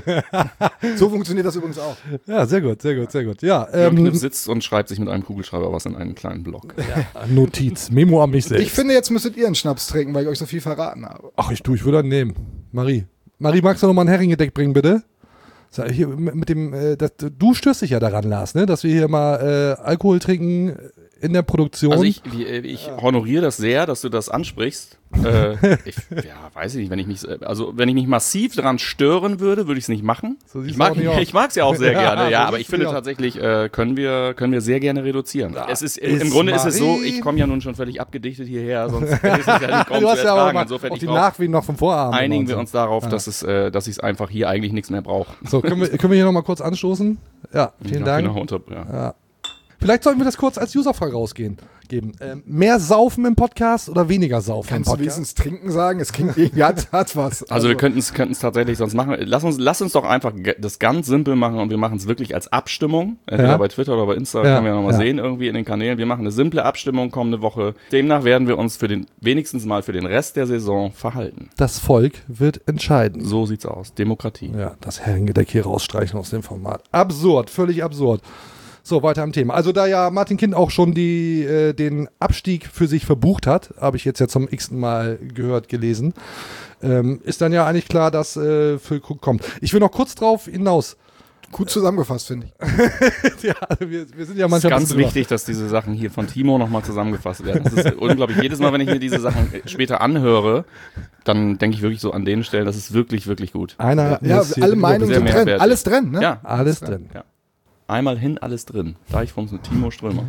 So funktioniert das übrigens auch. Ja, sehr gut, sehr gut, sehr gut. Ja, ähm, sitzt und schreibt sich mit einem Kugelschreiber was in einen kleinen Block. Ja. Notiz, Memo an mich selbst. Ich finde, jetzt müsstet ihr einen Schnaps trinken, weil ich euch so viel verraten habe. Ach, ich tue, ich würde einen nehmen. Marie. Marie, magst du noch mal ein Heringedeck bringen, bitte? Hier mit dem, äh, das, du störst dich ja daran, Lars, ne? Dass wir hier mal äh, Alkohol trinken in der Produktion. Also ich, ich honoriere das sehr, dass du das ansprichst. äh, ich, ja, weiß ich nicht, wenn ich mich, also wenn ich mich massiv daran stören würde, würde ich es nicht machen. So ich mag ich mag es ja auch sehr ja, gerne, ja, so aber ich finde tatsächlich, äh, können wir können wir sehr gerne reduzieren. Da es ist, ist im Grunde Marie. Ist es so, ich komme ja nun schon völlig abgedichtet hierher, sonst ist es ja nicht kaum du zu hast ja ertragen. auch Insofern auch ich die brauch, Nachwehen noch vom Vorabend. Einigen wir so. uns darauf, ja. dass es, äh, dass ich es einfach hier eigentlich nichts mehr brauche. So, können wir, können wir hier noch mal kurz anstoßen? Ja, vielen Dank. Noch unter, ja. Ja. Vielleicht sollten wir das kurz als Userfrage rausgehen. Geben. Ähm, mehr Saufen im Podcast oder weniger Saufen Kannst im Podcast? du wenigstens trinken sagen? Es klingt irgendwie, hat, hat was. Also, also wir könnten es tatsächlich sonst machen. Lass uns, lass uns doch einfach das ganz simpel machen und wir machen es wirklich als Abstimmung. Entweder ja. bei Twitter oder bei Insta, ja. können wir nochmal ja. sehen irgendwie in den Kanälen. Wir machen eine simple Abstimmung kommende Woche. Demnach werden wir uns für den, wenigstens mal für den Rest der Saison verhalten. Das Volk wird entscheiden. So sieht's aus. Demokratie. Ja, das Herrengedeck hier rausstreichen aus dem Format. Absurd, völlig absurd. So, weiter am Thema. Also da ja Martin Kind auch schon die, äh, den Abstieg für sich verbucht hat, habe ich jetzt ja zum x-ten Mal gehört, gelesen, ähm, ist dann ja eigentlich klar, dass äh, Füllkrug kommt. Ich will noch kurz drauf hinaus. Gut zusammengefasst, finde ich. ja, also wir, wir sind ja manchmal... Es ist ganz wichtig, dass diese Sachen hier von Timo nochmal zusammengefasst werden. Das ist unglaublich. Jedes Mal, wenn ich mir diese Sachen später anhöre, dann denke ich wirklich so an den Stellen, das ist wirklich, wirklich gut. Einer ja, alle Meinungen sind drin. Alles drin, ne? Ja, alles drin. Ja. Einmal hin, alles drin. Deichfums mit Timo Strömer.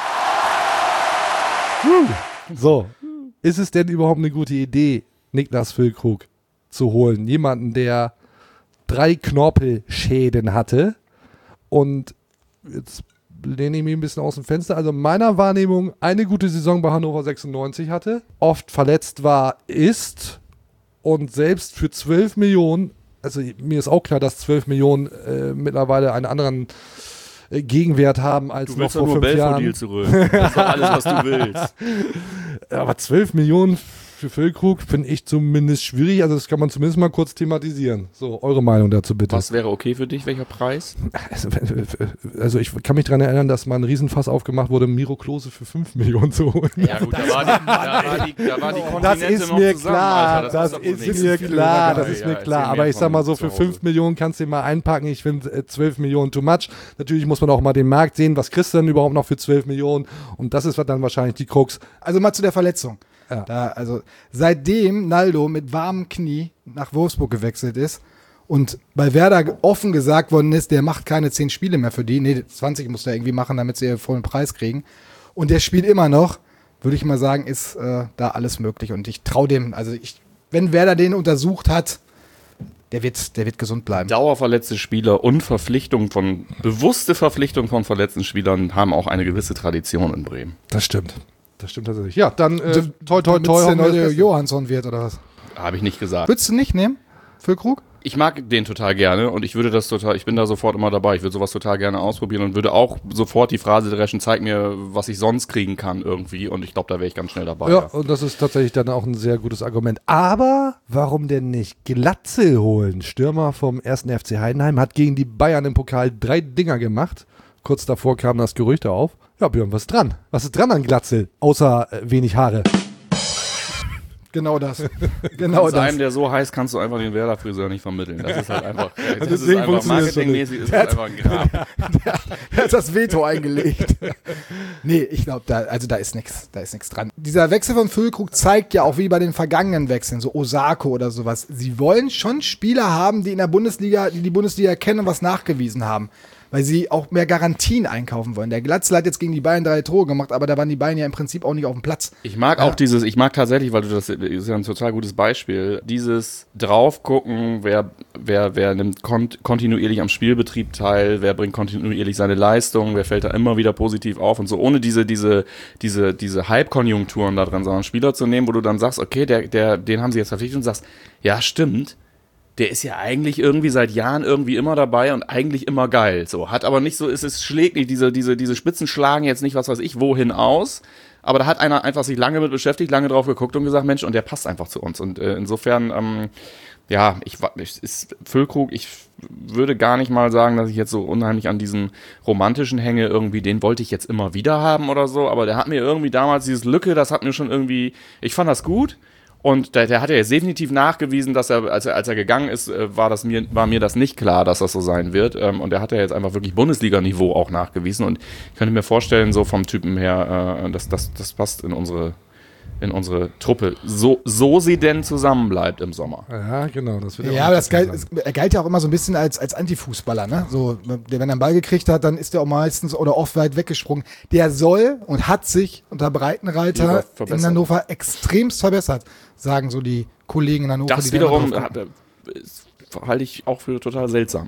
So, ist es denn überhaupt eine gute Idee, Niklas Füllkrug zu holen? Jemanden, der drei Knorpelschäden hatte und jetzt lehne ich mich ein bisschen aus dem Fenster, also meiner Wahrnehmung eine gute Saison bei Hannover sechsundneunzig hatte, oft verletzt war, ist und selbst für zwölf Millionen, also mir ist auch klar, dass zwölf Millionen äh, mittlerweile einen anderen äh, Gegenwert haben als du noch vor nur fünf Jahren. Zurück. Das ist doch alles, was du willst. Aber zwölf Millionen für Füllkrug finde ich zumindest schwierig, also das kann man zumindest mal kurz thematisieren. So, eure Meinung dazu bitte. Was wäre okay für dich? Welcher Preis? Also, also ich kann mich daran erinnern, dass mal ein Riesenfass aufgemacht wurde, Miro Klose für fünf Millionen zu holen. Ja gut, da war die, da war die, da war die Kontinente das ist mir noch klar, zusammen, das, das ist, ist mir klar, das ja, ist mir ja, klar. Aber ich sag mal so, für fünf Millionen kannst du den mal einpacken. Ich finde äh, zwölf Millionen too much. Natürlich muss man auch mal den Markt sehen, was kriegst du denn überhaupt noch für zwölf Millionen? Und das ist dann wahrscheinlich die Krux. Also mal zu der Verletzung. Ja. Da, also seitdem Naldo mit warmem Knie nach Wolfsburg gewechselt ist und bei Werder offen gesagt worden ist, der macht keine zehn Spiele mehr für die, nee, zwanzig muss der irgendwie machen, damit sie ihren vollen Preis kriegen. Und der spielt immer noch, würde ich mal sagen, ist äh, da alles möglich. Und ich traue dem, also ich, wenn Werder den untersucht hat, der wird, der wird gesund bleiben. Dauerverletzte Spieler und Verpflichtungen von, bewusste Verpflichtungen von verletzten Spielern haben auch eine gewisse Tradition in Bremen. Das stimmt. Das stimmt tatsächlich. Ja, dann äh, toi, toi, Damit toi. der hoffen wir neue das Beste. Johansson wird, oder was? Habe ich nicht gesagt. Würdest du nicht nehmen? Füllkrug? Ich mag den total gerne und ich würde das total, ich bin da sofort immer dabei. Ich würde sowas total gerne ausprobieren und würde auch sofort die Phrase dreschen, zeig mir, was ich sonst kriegen kann irgendwie. Und ich glaube, da wäre ich ganz schnell dabei. Ja, und das ist tatsächlich dann auch ein sehr gutes Argument. Aber warum denn nicht Glatzel holen? Stürmer vom ersten F C Heidenheim hat gegen die Bayern im Pokal drei Dinger gemacht. Kurz davor kam das Gerücht auf. Ja, Björn, was ist dran? Was ist dran an Glatzel? Außer äh, wenig Haare. Genau das. Genau Kannst das. einem, der so heißt, kannst du einfach den Werder-Friseur nicht vermitteln. Das ist halt einfach, das ist Deswegen einfach funktioniert das marketingmäßig ist Der das einfach ein Grab. Der, der hat das Veto eingelegt. Nee, ich glaube, da, also da ist nichts, da ist nichts dran. Dieser Wechsel von Füllkrug zeigt ja auch wie bei den vergangenen Wechseln, so Osako oder sowas. Sie wollen schon Spieler haben, die in der Bundesliga, die die Bundesliga kennen und was nachgewiesen haben. Weil sie auch mehr Garantien einkaufen wollen. Der Glatzel hat jetzt gegen die Bayern drei Tore gemacht, aber da waren die Bayern ja im Prinzip auch nicht auf dem Platz. Ich mag ja. auch dieses, ich mag tatsächlich, weil du das, das ist ja ein total gutes Beispiel, dieses draufgucken, wer, wer, wer nimmt kont- kontinuierlich am Spielbetrieb teil, wer bringt kontinuierlich seine Leistung, wer fällt da immer wieder positiv auf und so, ohne diese, diese, diese, diese Hype-Konjunkturen da drin, sondern Spieler zu nehmen, wo du dann sagst, okay, der, der, den haben sie jetzt verpflichtet und sagst, ja, stimmt. Der ist ja eigentlich irgendwie seit Jahren irgendwie immer dabei und eigentlich immer geil. So, hat aber nicht so, es ist, schlägt nicht, diese, diese, diese Spitzen schlagen jetzt nicht, was weiß ich, wohin aus. Aber da hat einer einfach sich lange mit beschäftigt, lange drauf geguckt und gesagt, Mensch, und der passt einfach zu uns. Und äh, insofern, ähm, ja, ich, ich ist Füllkrug, ich würde gar nicht mal sagen, dass ich jetzt so unheimlich an diesen romantischen hänge, irgendwie, den wollte ich jetzt immer wieder haben oder so, aber der hat mir irgendwie damals dieses Lücke, das hat mir schon irgendwie, ich fand das gut. Und der, der hat ja jetzt definitiv nachgewiesen, dass er, als er, als er gegangen ist, war, das mir, war mir das nicht klar, dass das so sein wird. Und er hat ja jetzt einfach wirklich Bundesliga-Niveau auch nachgewiesen. Und ich könnte mir vorstellen, so vom Typen her, dass das, das passt in unsere, in unsere Truppe. So, so sie denn zusammenbleibt im Sommer. Ja, genau. Das wird ja, aber das galt, er galt ja auch immer so ein bisschen als, als Antifußballer. Ne? So, der, wenn er einen Ball gekriegt hat, dann ist er auch meistens oder oft weit weggesprungen. Der soll und hat sich unter Breitenreiter in Hannover extremst verbessert, sagen so die Kollegen in Hannover. Das die wiederum hat, ist, halte ich auch für total seltsam.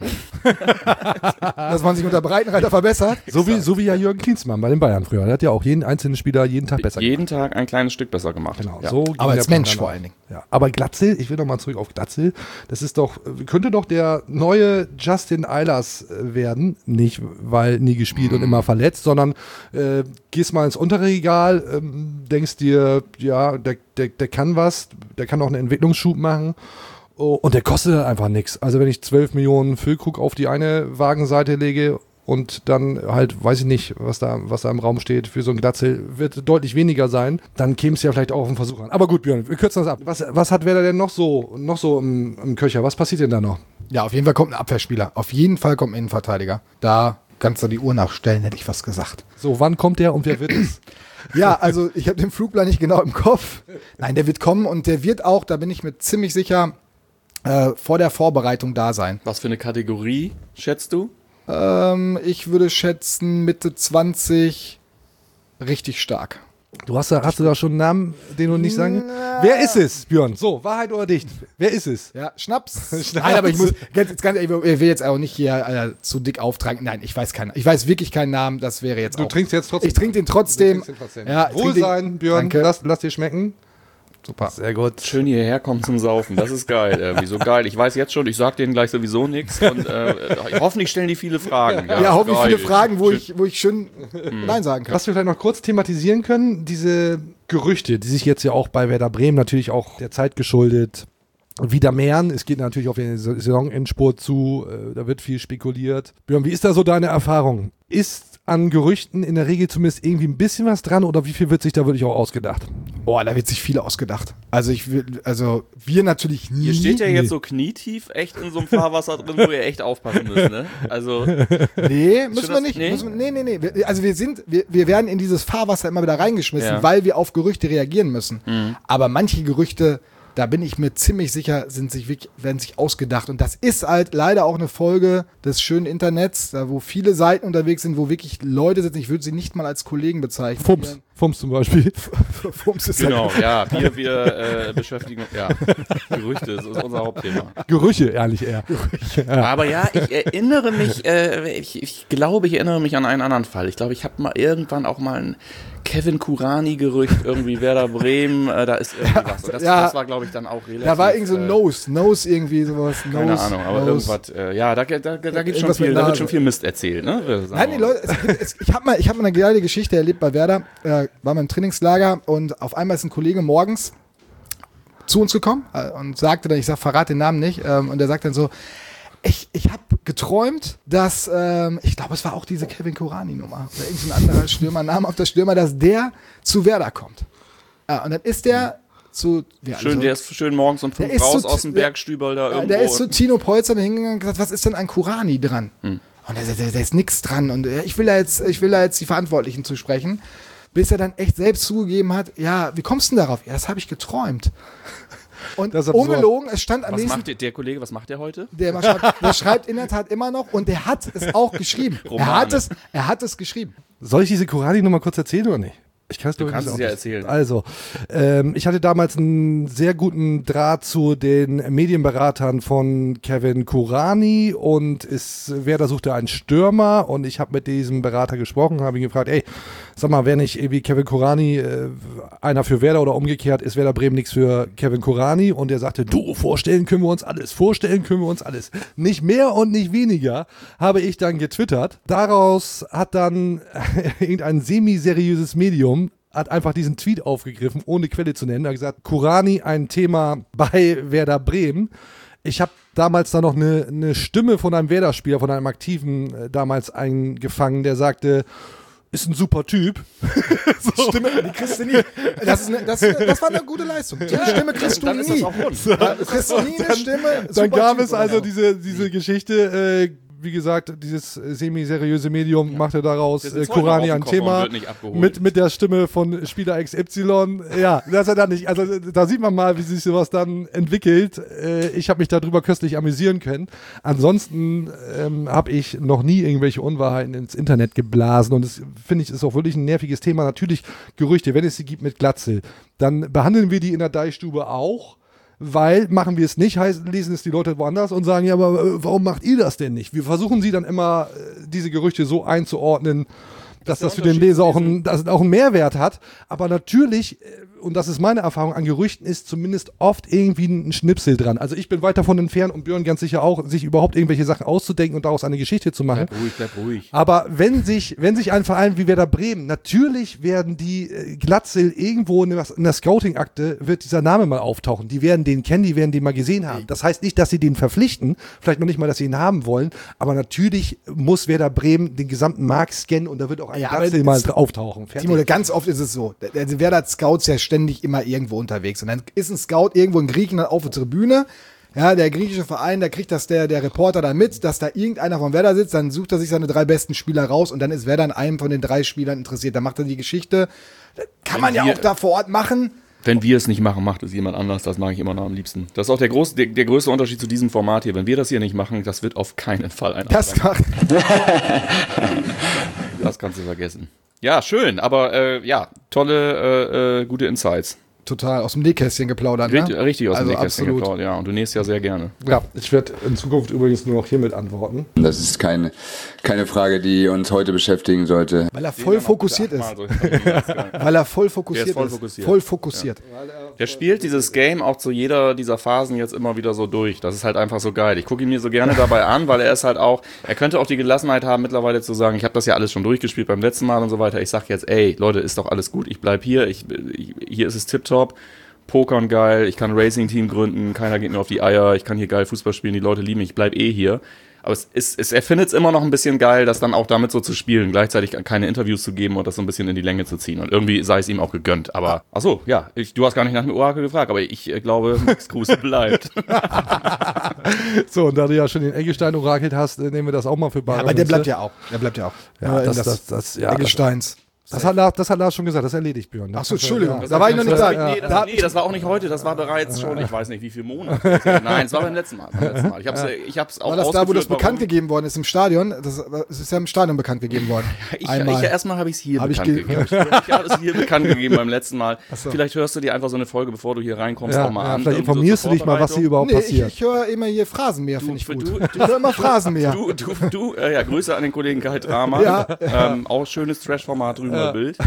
Dass man sich unter Breitenreiter verbessert. So wie, so wie ja Jürgen Klinsmann bei den Bayern früher. Der hat ja auch jeden einzelnen Spieler jeden Tag besser jeden gemacht. Jeden Tag ein kleines Stück besser gemacht. Genau, ja. so aber als Mensch vor allen Dingen. Ja. Aber Glatzel, ich will nochmal zurück auf Glatzel, das ist doch, könnte doch der neue Justin Eilers werden. Nicht, weil nie gespielt und immer verletzt, sondern äh, gehst mal ins untere Regal, ähm, denkst dir, ja, der, der, der kann was, der kann auch einen Entwicklungsschub machen. Oh, und der kostet dann einfach nichts. Also wenn ich zwölf Millionen Füllkrug auf die eine Wagenseite lege und dann halt, weiß ich nicht, was da, was da im Raum steht, für so ein Glatzel wird deutlich weniger sein, dann käme es ja vielleicht auch auf den Versuch an. Aber gut, Björn, wir kürzen das ab. Was, was hat Werder denn noch so, noch so im, im Köcher? Was passiert denn da noch? Ja, auf jeden Fall kommt ein Abwehrspieler. Auf jeden Fall kommt ein Innenverteidiger. Da kannst du die Uhr nachstellen, hätte ich was gesagt. So, wann kommt der und wer wird es? Ja, also ich habe den Flugplan nicht genau im Kopf. Nein, der wird kommen und der wird auch, da bin ich mir ziemlich sicher, äh, vor der Vorbereitung da sein. Was für eine Kategorie schätzt du? Ähm, ich würde schätzen Mitte zwanzig, richtig stark. Du hast da, hast du da schon einen Namen, den du nicht sagen? Na. Wer ist es, Björn? So, Wahrheit oder Dicht? Wer ist es? Ja, Schnaps. Schnaps. Nein, aber ich muss, jetzt kann, ich will jetzt auch nicht hier äh, zu dick auftragen. Nein, ich weiß keinen. Ich weiß wirklich keinen Namen. Das wäre jetzt du auch. Du trinkst jetzt trotzdem. Ich trinke den trotzdem. Den trotzdem. Ja, Wohlsein, Björn. Lass, lass dir schmecken. Super. Sehr gut. Schön hierher kommen zum Saufen. Das ist geil. Irgendwie so geil. Ich weiß jetzt schon, ich sag denen gleich sowieso nichts. Und äh, hoffentlich stellen die viele Fragen. Ja, ja hoffentlich viele Fragen, wo schön. ich, wo ich schön hm. Nein sagen kann. Was wir vielleicht noch kurz thematisieren können, diese Gerüchte, die sich jetzt ja auch bei Werder Bremen natürlich auch der Zeit geschuldet wieder mehren. Es geht natürlich auf den Saisonendspurt zu. Da wird viel spekuliert. Björn, wie ist da so deine Erfahrung? Ist an Gerüchten in der Regel zumindest irgendwie ein bisschen was dran oder wie viel wird sich da wirklich auch ausgedacht? Boah, da wird sich viel ausgedacht. Also ich will, also wir natürlich nie. Ihr steht ja jetzt so knietief echt in so einem Fahrwasser drin, wo ihr echt aufpassen müsst, ne? Also. Nee, müssen wir nicht. Nee, müssen, nee, nee. nee. Also wir sind, wir, wir werden in dieses Fahrwasser immer wieder reingeschmissen, ja. weil wir auf Gerüchte reagieren müssen. Mhm. Aber manche Gerüchte, da bin ich mir ziemlich sicher, sind sich wirklich, werden sich ausgedacht. Und das ist halt leider auch eine Folge des schönen Internets, da wo viele Seiten unterwegs sind, wo wirklich Leute sitzen. Ich würde sie nicht mal als Kollegen bezeichnen. Fums, Fums zum Beispiel. Fums ist Genau, ja, wir, wir äh, beschäftigen uns, ja, Gerüchte, das ist unser Hauptthema. Gerüche, ehrlich eher. Ja. Aber ja, ich erinnere mich, äh, ich, ich glaube, ich erinnere mich an einen anderen Fall. Ich glaube, ich habe mal irgendwann auch mal ein Kevin Kurani-Gerücht, irgendwie Werder Bremen, äh, da ist irgendwie was. Das, ja, das war, glaube ich, dann auch relativ. Da war irgendwie so äh, Nose, Nose irgendwie sowas. Nose, keine Ahnung, aber Nose. irgendwas, äh, ja, da, da, da, da, gibt's schon viel, da wird schon viel Mist erzählt. Ne? Nein, die Leute, es, es, ich habe mal, ich hab mal eine geile Geschichte erlebt bei Werder, äh, war mal im Trainingslager und auf einmal ist ein Kollege morgens zu uns gekommen äh, und sagte dann, ich sag, verrate den Namen nicht, ähm, und der sagt dann so, Ich, ich habe geträumt, dass, ähm, ich glaube, es war auch diese Kevin Kurani-Nummer, oder irgendein anderer Stürmer, Name auf der Stürmer, dass der zu Werder kommt. Ja, und dann ist der zu... Ja, schön, also, der ist schön morgens um fünf raus aus dem Bergstübel da irgendwo. Der ist zu Tino Polzer hingegangen und gesagt, was ist denn an Kurani dran? Hm. Und da der, der ist nichts dran. Und ich will, da jetzt, ich will da jetzt die Verantwortlichen zu sprechen, bis er dann echt selbst zugegeben hat, ja, wie kommst du denn darauf? Ja, das habe ich geträumt. Und ungelogen, es stand am was nächsten... Macht der, der Kollege, was macht der heute? Der schreibt, der schreibt in der Tat immer noch und der hat es auch geschrieben. Er hat es, er hat es geschrieben. Soll ich diese Kurani noch mal kurz erzählen oder nicht? Ich kann es du kannst es ja erzählen. Also, ähm, ich hatte damals einen sehr guten Draht zu den Medienberatern von Kevin Kurani und es, Werder suchte einen Stürmer und ich habe mit diesem Berater gesprochen, habe ihn gefragt, ey, sag mal, wäre nicht irgendwie Kevin Kurani äh, einer für Werder oder umgekehrt, ist Werder Bremen nichts für Kevin Kurani? Und er sagte, du, vorstellen können wir uns alles, vorstellen können wir uns alles. Nicht mehr und nicht weniger, habe ich dann getwittert. Daraus hat dann irgendein semi-seriöses Medium hat einfach diesen Tweet aufgegriffen, ohne Quelle zu nennen. Er hat gesagt, Kurani ein Thema bei Werder Bremen. Ich habe damals da noch eine, eine Stimme von einem Werder-Spieler, von einem Aktiven äh, damals eingefangen, der sagte, ist ein super Typ. So. Stimme, die kriegst du nie. Das, ist eine, das, das war eine gute Leistung. Die Stimme kriegst du dann nie. Ist das auch rund. Du kriegst nie eine Stimme. Dann gab es also oder? diese, diese Geschichte, äh, wie gesagt, dieses semi-seriöse Medium ja. machte daraus äh, Kurani ein Thema mit, mit der Stimme von Spieler X Y. Ja, das ist ja dann nicht. Also da sieht man mal, wie sich sowas dann entwickelt. Äh, ich habe mich darüber köstlich amüsieren können. Ansonsten ähm, habe ich noch nie irgendwelche Unwahrheiten ins Internet geblasen und das finde ich ist auch wirklich ein nerviges Thema. Natürlich Gerüchte, wenn es sie gibt mit Glatzel, dann behandeln wir die in der Deichstube auch. Weil, machen wir es nicht, heißt, lesen es die Leute woanders und sagen, ja, aber äh, warum macht ihr das denn nicht? Wir versuchen sie dann immer, äh, diese Gerüchte so einzuordnen, dass das, das für den Leser auch, ein, dass es auch einen Mehrwert hat. Aber natürlich, und das ist meine Erfahrung, an Gerüchten ist zumindest oft irgendwie ein Schnipsel dran. Also ich bin weit davon entfernt und Björn ganz sicher auch, sich überhaupt irgendwelche Sachen auszudenken und daraus eine Geschichte zu machen. Bleib ruhig, bleib ruhig. Aber wenn sich, wenn sich ein Verein wie Werder Bremen, natürlich werden die äh, Glatzel irgendwo in der, in der Scouting-Akte, wird dieser Name mal auftauchen. Die werden den kennen, die werden den mal gesehen haben. Das heißt nicht, dass sie den verpflichten, vielleicht noch nicht mal, dass sie ihn haben wollen, aber natürlich muss Werder Bremen den gesamten Markt scannen und da wird auch ein ja, Glatzel mal auftauchen. Fertig. Timo, ganz oft ist es so, der Werder hat Scouts ja ständig immer irgendwo unterwegs und dann ist ein Scout irgendwo in Griechenland auf der Tribüne. Ja, der griechische Verein, da kriegt das der, der Reporter dann mit, dass da irgendeiner von Werder sitzt, dann sucht er sich seine drei besten Spieler raus und dann ist Werder an einem von den drei Spielern interessiert. Dann macht er die Geschichte. Das kann Wenn man ja auch da vor Ort machen. Wenn wir es nicht machen, macht es jemand anders. Das mache ich immer noch am liebsten. Das ist auch der, groß, der, der größte Unterschied zu diesem Format hier. Wenn wir das hier nicht machen, das wird auf keinen Fall ein Das macht. Das kannst du vergessen. Ja, schön, aber äh, ja, tolle, äh, äh, gute Insights. Total aus dem Nähkästchen geplaudert, Richtig, ne? richtig aus also dem Nähkästchen absolut. geplaudert, ja. Und du nähst ja sehr gerne. Ja, ich werde in Zukunft übrigens nur noch hiermit antworten. Das ist keine, keine Frage, die uns heute beschäftigen sollte. Weil er voll fokussiert ist. So Weil er voll fokussiert Der ist. Voll ist. fokussiert. Voll fokussiert. Ja. Der spielt dieses Game auch zu jeder dieser Phasen jetzt immer wieder so durch. Das ist halt einfach so geil. Ich gucke ihn mir so gerne dabei an, weil er ist halt auch, er könnte auch die Gelassenheit haben, mittlerweile zu sagen, ich habe das ja alles schon durchgespielt beim letzten Mal und so weiter. Ich sag jetzt, ey, Leute, ist doch alles gut, ich bleib hier, ich, ich, hier ist es tipptopp. Pokern geil, ich kann ein Racing-Team gründen, keiner geht mir auf die Eier, ich kann hier geil Fußball spielen, die Leute lieben mich, ich bleib eh hier. Aber es ist, es, er findet es immer noch ein bisschen geil, das dann auch damit so zu spielen, gleichzeitig keine Interviews zu geben und das so ein bisschen in die Länge zu ziehen. Und irgendwie sei es ihm auch gegönnt. Aber, achso, ja, ich, du hast gar nicht nach dem Orakel gefragt, aber ich äh, glaube, Max Kruse bleibt. So, und da du ja schon den Eggestein orakelt hast, nehmen wir das auch mal für bare ja, aber der bleibt ja auch. Der bleibt ja auch. Ja, ja das, das, das, das, ja, Eggesteins. Das hat, Lars, das hat Lars schon gesagt, das erledigt, Björn. Ach so, Entschuldigung, Das da war ich noch nicht da. Nee, das, da. nee, das war auch nicht heute, das war bereits schon, ich weiß nicht wie viele Monate. Nein, es war beim letzten Mal. Beim letzten Mal. Ich hab's, ich hab's auch War das da, wo das ausgeführt, bekannt warum. gegeben worden ist im Stadion? Das, es ist ja im Stadion bekannt gegeben worden. Ich, Einmal. ich, erstmal habe ich es hier Hab ich bekannt ge- gegeben. Ich habe es hier bekannt gegeben beim letzten Mal. so. Vielleicht hörst du dir einfach so eine Folge, bevor du hier reinkommst, Ja, auch mal ja, an. vielleicht Irgendwie so informierst zur du dich mal, was hier überhaupt Nee, ich, passiert. ich höre immer hier Phrasenmäher, finde ich für gut. du- Ich höre immer Phrasenmäher. Du, du, du äh, ja, Grüße an den Kollegen Kai Drama. Ja, ähm, auch schönes Trash-Format drüben Ja. im Bild.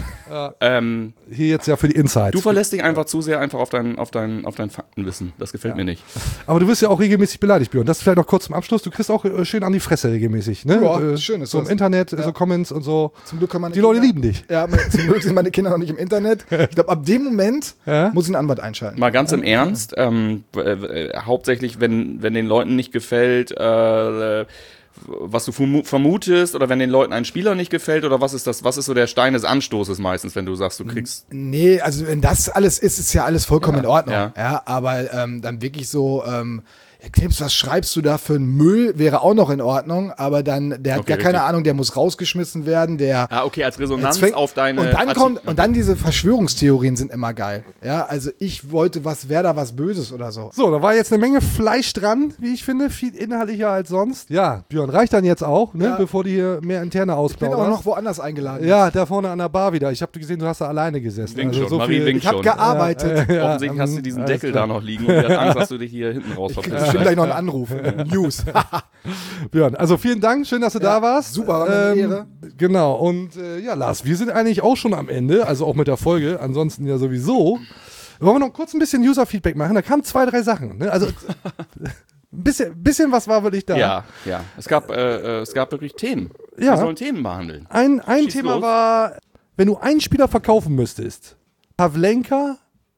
Ähm, Hier jetzt ja für die Insights. du verlässt dich einfach zu sehr einfach auf dein, auf dein, auf dein Faktenwissen. Das gefällt mir nicht. Aber du wirst ja auch regelmäßig beleidigt, Björn. Das vielleicht noch kurz zum Abschluss. Du kriegst auch äh, schön an die Fresse regelmäßig. Ne? Ja, äh, schön ist so im das. Internet, Ja. so Comments und so. Zum Glück kann meine Die Leute Kinder- lieben dich. Ja, mein- zum Glück sind meine Kinder noch nicht im Internet. Ich glaube, ab dem Moment Ja? muss ich einen Anwalt einschalten. Mal ganz im Ernst, ähm, äh, äh, hauptsächlich, wenn, wenn den Leuten nicht gefällt, äh, äh, was du vermu- vermutest, oder wenn den Leuten ein Spieler nicht gefällt, oder was ist das, was ist so der Stein des Anstoßes meistens, wenn du sagst, du kriegst. Nee, also wenn das alles ist, ist ja alles vollkommen Ja, in Ordnung. ja. Ja, aber ähm, dann wirklich so, ähm, ja, Knips, was schreibst du da für einen Müll, wäre auch noch in Ordnung, aber dann, der hat Okay, ja keine richtig. Ahnung, der muss rausgeschmissen werden, der Ah, okay, als Resonanz Jetzt fängt- auf deine. und dann Artikel- kommt und dann diese Verschwörungstheorien sind immer geil. Ja, also ich wollte was, wäre da was Böses oder so. So, da war jetzt eine Menge Fleisch dran, wie ich finde. Viel inhaltlicher als sonst. Ja, Björn, reicht dann jetzt auch, ne? Ja. Bevor die hier mehr interne Ich bin ausplaudern. auch noch woanders eingeladen. Ja, da vorne an der Bar wieder. Ich habe gesehen, du hast da alleine gesessen. Winkt schon, Marie viel, winkt ich habe schon. gearbeitet. Ja, ja, Offensichtlich hast du ähm, diesen alles Deckel klar. da noch liegen und wir haben Angst, dass du dich hier hinten raus Ich krieg verpisst. bestimmt gleich noch einen Anruf. News. Björn, also vielen Dank, schön, dass du Ja, da warst. super, war mir eine Ehre. Genau, und äh, ja, Lars, wir sind eigentlich auch schon am Ende, also auch mit der Folge, ansonsten ja sowieso. Wollen wir noch kurz ein bisschen User-Feedback machen? Da kamen zwei, drei Sachen. Ne? Also ein bisschen, bisschen was war wirklich da. Ja, ja. Es gab, äh, äh, es gab wirklich Themen. Ja. Wir sollen Themen behandeln. Ein, ein Schieß Thema los. war, wenn du einen Spieler verkaufen müsstest, Pavlenka,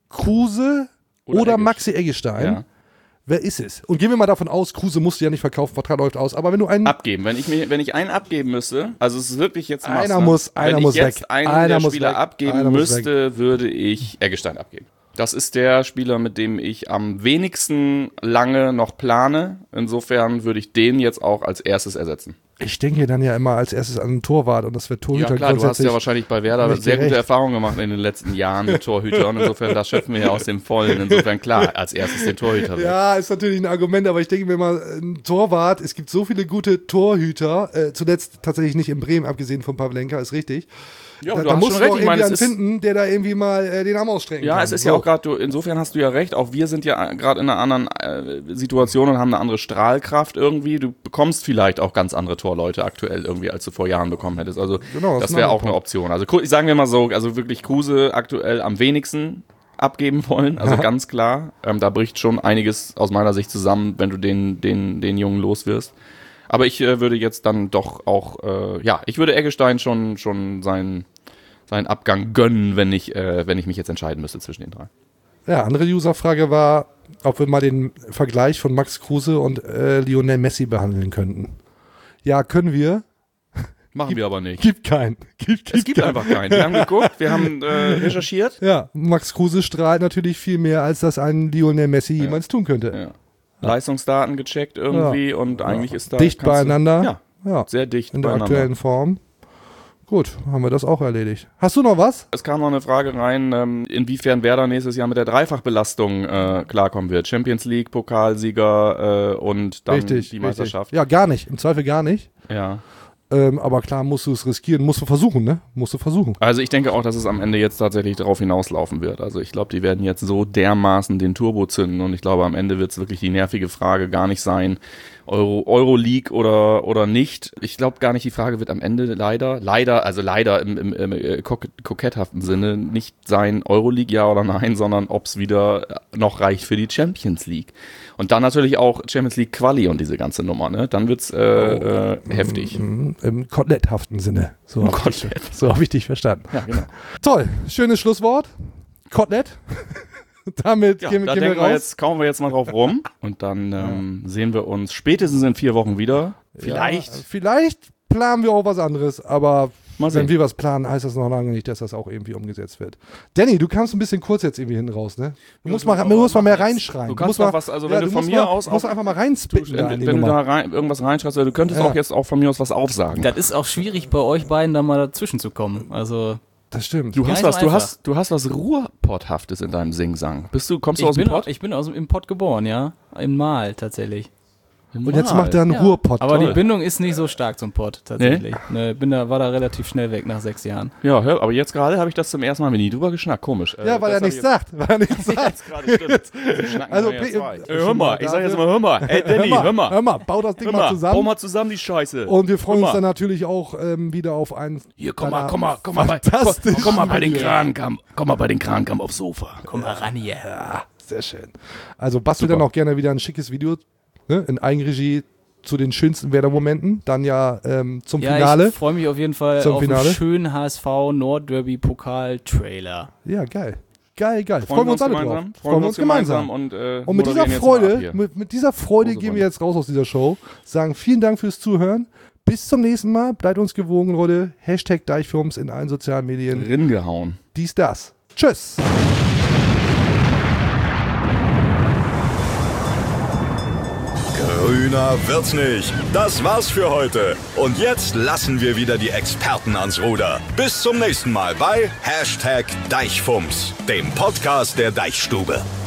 Kruse oder, Oder Eggestein. Maxi Eggestein, Ja. wer ist es? Und gehen wir mal davon aus, Kruse musst du ja nicht verkaufen, Vertrag läuft aus, aber wenn du einen... Abgeben. Wenn ich, mir, wenn ich einen abgeben müsste, also es ist wirklich jetzt Einer Maßnahme. muss- wenn einer ich muss jetzt weg. einen Einer der muss Spieler weg. abgeben Einer muss müsste, würde ich Eggestein abgeben. Das ist der Spieler, mit dem ich am wenigsten lange noch plane. Insofern würde ich den jetzt auch als erstes ersetzen. Ich denke dann ja immer als erstes an einen Torwart und das wird Torhüter Ja klar, du hast grundsätzlich ja wahrscheinlich bei Werder nicht sehr gute gerecht. Erfahrungen gemacht in den letzten Jahren mit Torhütern. Insofern, das schöpfen wir ja aus dem Vollen. Insofern klar, als erstes den Torhüter weg. Ja, ist natürlich ein Argument, aber ich denke mir mal, ein Torwart, es gibt so viele gute Torhüter, äh, zuletzt tatsächlich nicht in Bremen, abgesehen von Pavlenka, ist richtig. Ja, da du da hast musst schon du recht. auch Ich meine, irgendwie es einen ist- finden, der da irgendwie mal äh, den Arm ausstrecken Ja, kann. es ist So. ja auch gerade, du, insofern hast du ja recht, auch wir sind ja gerade in einer anderen äh, Situation und haben eine andere Strahlkraft irgendwie. Du bekommst vielleicht auch ganz andere Torleute aktuell irgendwie, als du vor Jahren bekommen hättest. Also Genau, das das ist ein wäre anderer auch eine Punkt. Option. Also Kru- sagen wir mal so, also wirklich Kruse aktuell am wenigsten abgeben wollen, also ganz klar. Ähm, da bricht schon einiges aus meiner Sicht zusammen, wenn du den, den, den Jungen loswirst. Aber ich äh, würde jetzt dann doch auch, äh, ja, ich würde Eggestein schon, schon seinen, seinen Abgang gönnen, wenn ich, äh, wenn ich mich jetzt entscheiden müsste zwischen den drei. Ja, andere Userfrage war, ob wir mal den Vergleich von Max Kruse und äh, Lionel Messi behandeln könnten. Ja, können wir. Machen wir aber nicht. Gibt keinen. Gibt, gibt Es gibt einfach keinen. Wir haben geguckt, wir haben äh, recherchiert. Ja, Max Kruse strahlt natürlich viel mehr, als das ein Lionel Messi Ja. jemals tun könnte. Ja. Leistungsdaten gecheckt irgendwie Ja. und eigentlich ist da... Dicht kannst du- beieinander. Ja, Ja, sehr dicht in der beieinander. aktuellen Form. Gut, haben wir das auch erledigt. Hast du noch was? Es kam noch eine Frage rein, ähm, inwiefern Werder nächstes Jahr mit der Dreifachbelastung äh, klarkommen wird. Champions League, Pokalsieger äh, und dann Richtig, die Meisterschaft. Richtig. Ja, gar nicht. Im Zweifel gar nicht. Ja. Ähm, aber klar, musst du es riskieren. Musst du versuchen, ne? Musst du versuchen. Also ich denke auch, dass es am Ende jetzt tatsächlich darauf hinauslaufen wird. Also ich glaube, die werden jetzt so dermaßen den Turbo zünden und ich glaube, am Ende wird es wirklich die nervige Frage gar nicht sein, Euro, Euroleague oder, oder nicht. Ich glaube gar nicht, die Frage wird am Ende leider, leider, also leider im, im, im äh, kok- koketthaften Sinne nicht sein Euroleague ja oder nein, sondern ob es wieder noch reicht für die Champions League. Und dann natürlich auch Champions League Quali und diese ganze Nummer, ne? Dann wird's äh, äh, heftig. Mhm. Im koteletthaften Sinne. So habe ich, so hab ich dich verstanden. Ja, genau. Toll, schönes Schlusswort. Kotelett. Damit Ja, gehen, da gehen wir denken wir raus. jetzt, kauen wir jetzt mal drauf rum und dann ähm, sehen wir uns spätestens in vier Wochen wieder. Vielleicht. Ja, vielleicht planen wir auch was anderes, aber Mal sehen. wenn wir was planen, heißt das noch lange nicht, dass das auch irgendwie umgesetzt wird. Danny, du kamst ein bisschen kurz jetzt irgendwie hinten raus, ne? Du musst mal, du musst mal mehr reinschreien. Du kannst musst noch mal, was, also ja, wenn du von musst mir mal, aus musst auch- einfach mal reinspitten. da in Wenn, die wenn du Nummer. da rein, irgendwas reinschreibst, du könntest Ja. auch jetzt auch von mir aus was aufsagen. Das ist auch schwierig bei euch beiden da mal dazwischen zu kommen. Also Das stimmt. Du Gar hast nicht was, so du einfach. hast, du hast was Ruhrpotthaftes in deinem Singsang. Bist du, kommst du Ich aus dem bin, Pott? ich bin aus, dem- im Pott geboren, ja. Im Mal tatsächlich. Und jetzt macht er einen Ja. Ruhrpott. Aber die Toll. Bindung ist nicht so stark zum Pott, tatsächlich. Ne, bin da, war da relativ schnell weg nach sechs Jahren. Ja, hör, aber jetzt gerade habe ich das zum ersten Mal mit nie drüber geschnackt. Komisch. Ja, weil er nichts sagt. Weil er nichts sagt. Also, Also, P- hör mal, ich sag jetzt mal, hör mal. Ey, Danny, hör, mal hör mal. hör mal, bau das Ding Hör mal mal, zusammen. bau mal zusammen die Scheiße. Und wir freuen Hör uns mal. dann natürlich auch ähm, wieder auf einen. Hier, komm mal, deiner komm mal, komm mal, bei, komm, fantastischen komm mal bei den Videos. Krankamm, komm mal bei den Krankamm aufs Sofa. Komm mal ran hier. Ja, sehr schön. Also bastel Super. dann auch gerne wieder ein schickes Video, ne, in Eigenregie zu den schönsten Werder-Momenten. Dann ja ähm, zum Ja, Finale. ich freue mich auf jeden Fall Zum auf Finale. einen schönen H S V Nordderby-Pokal-Trailer. Ja, geil. Geil, geil. Freuen Freuen wir uns alle gemeinsam, drauf. freuen wir uns gemeinsam und, äh, und mit dieser moderieren jetzt Freude, ab hier. mit, mit dieser Freude Große gehen wir jetzt raus aus dieser Show. Sagen vielen Dank fürs Zuhören. Bis zum nächsten Mal. Bleibt uns gewogen, Leute. Hashtag Deichfirms in allen sozialen Medien. Ringehauen. Dies, das. Tschüss. Grüner wird's nicht. Das war's für heute. Und jetzt lassen wir wieder die Experten ans Ruder. Bis zum nächsten Mal bei Hashtag Deichfumms, dem Podcast der Deichstube.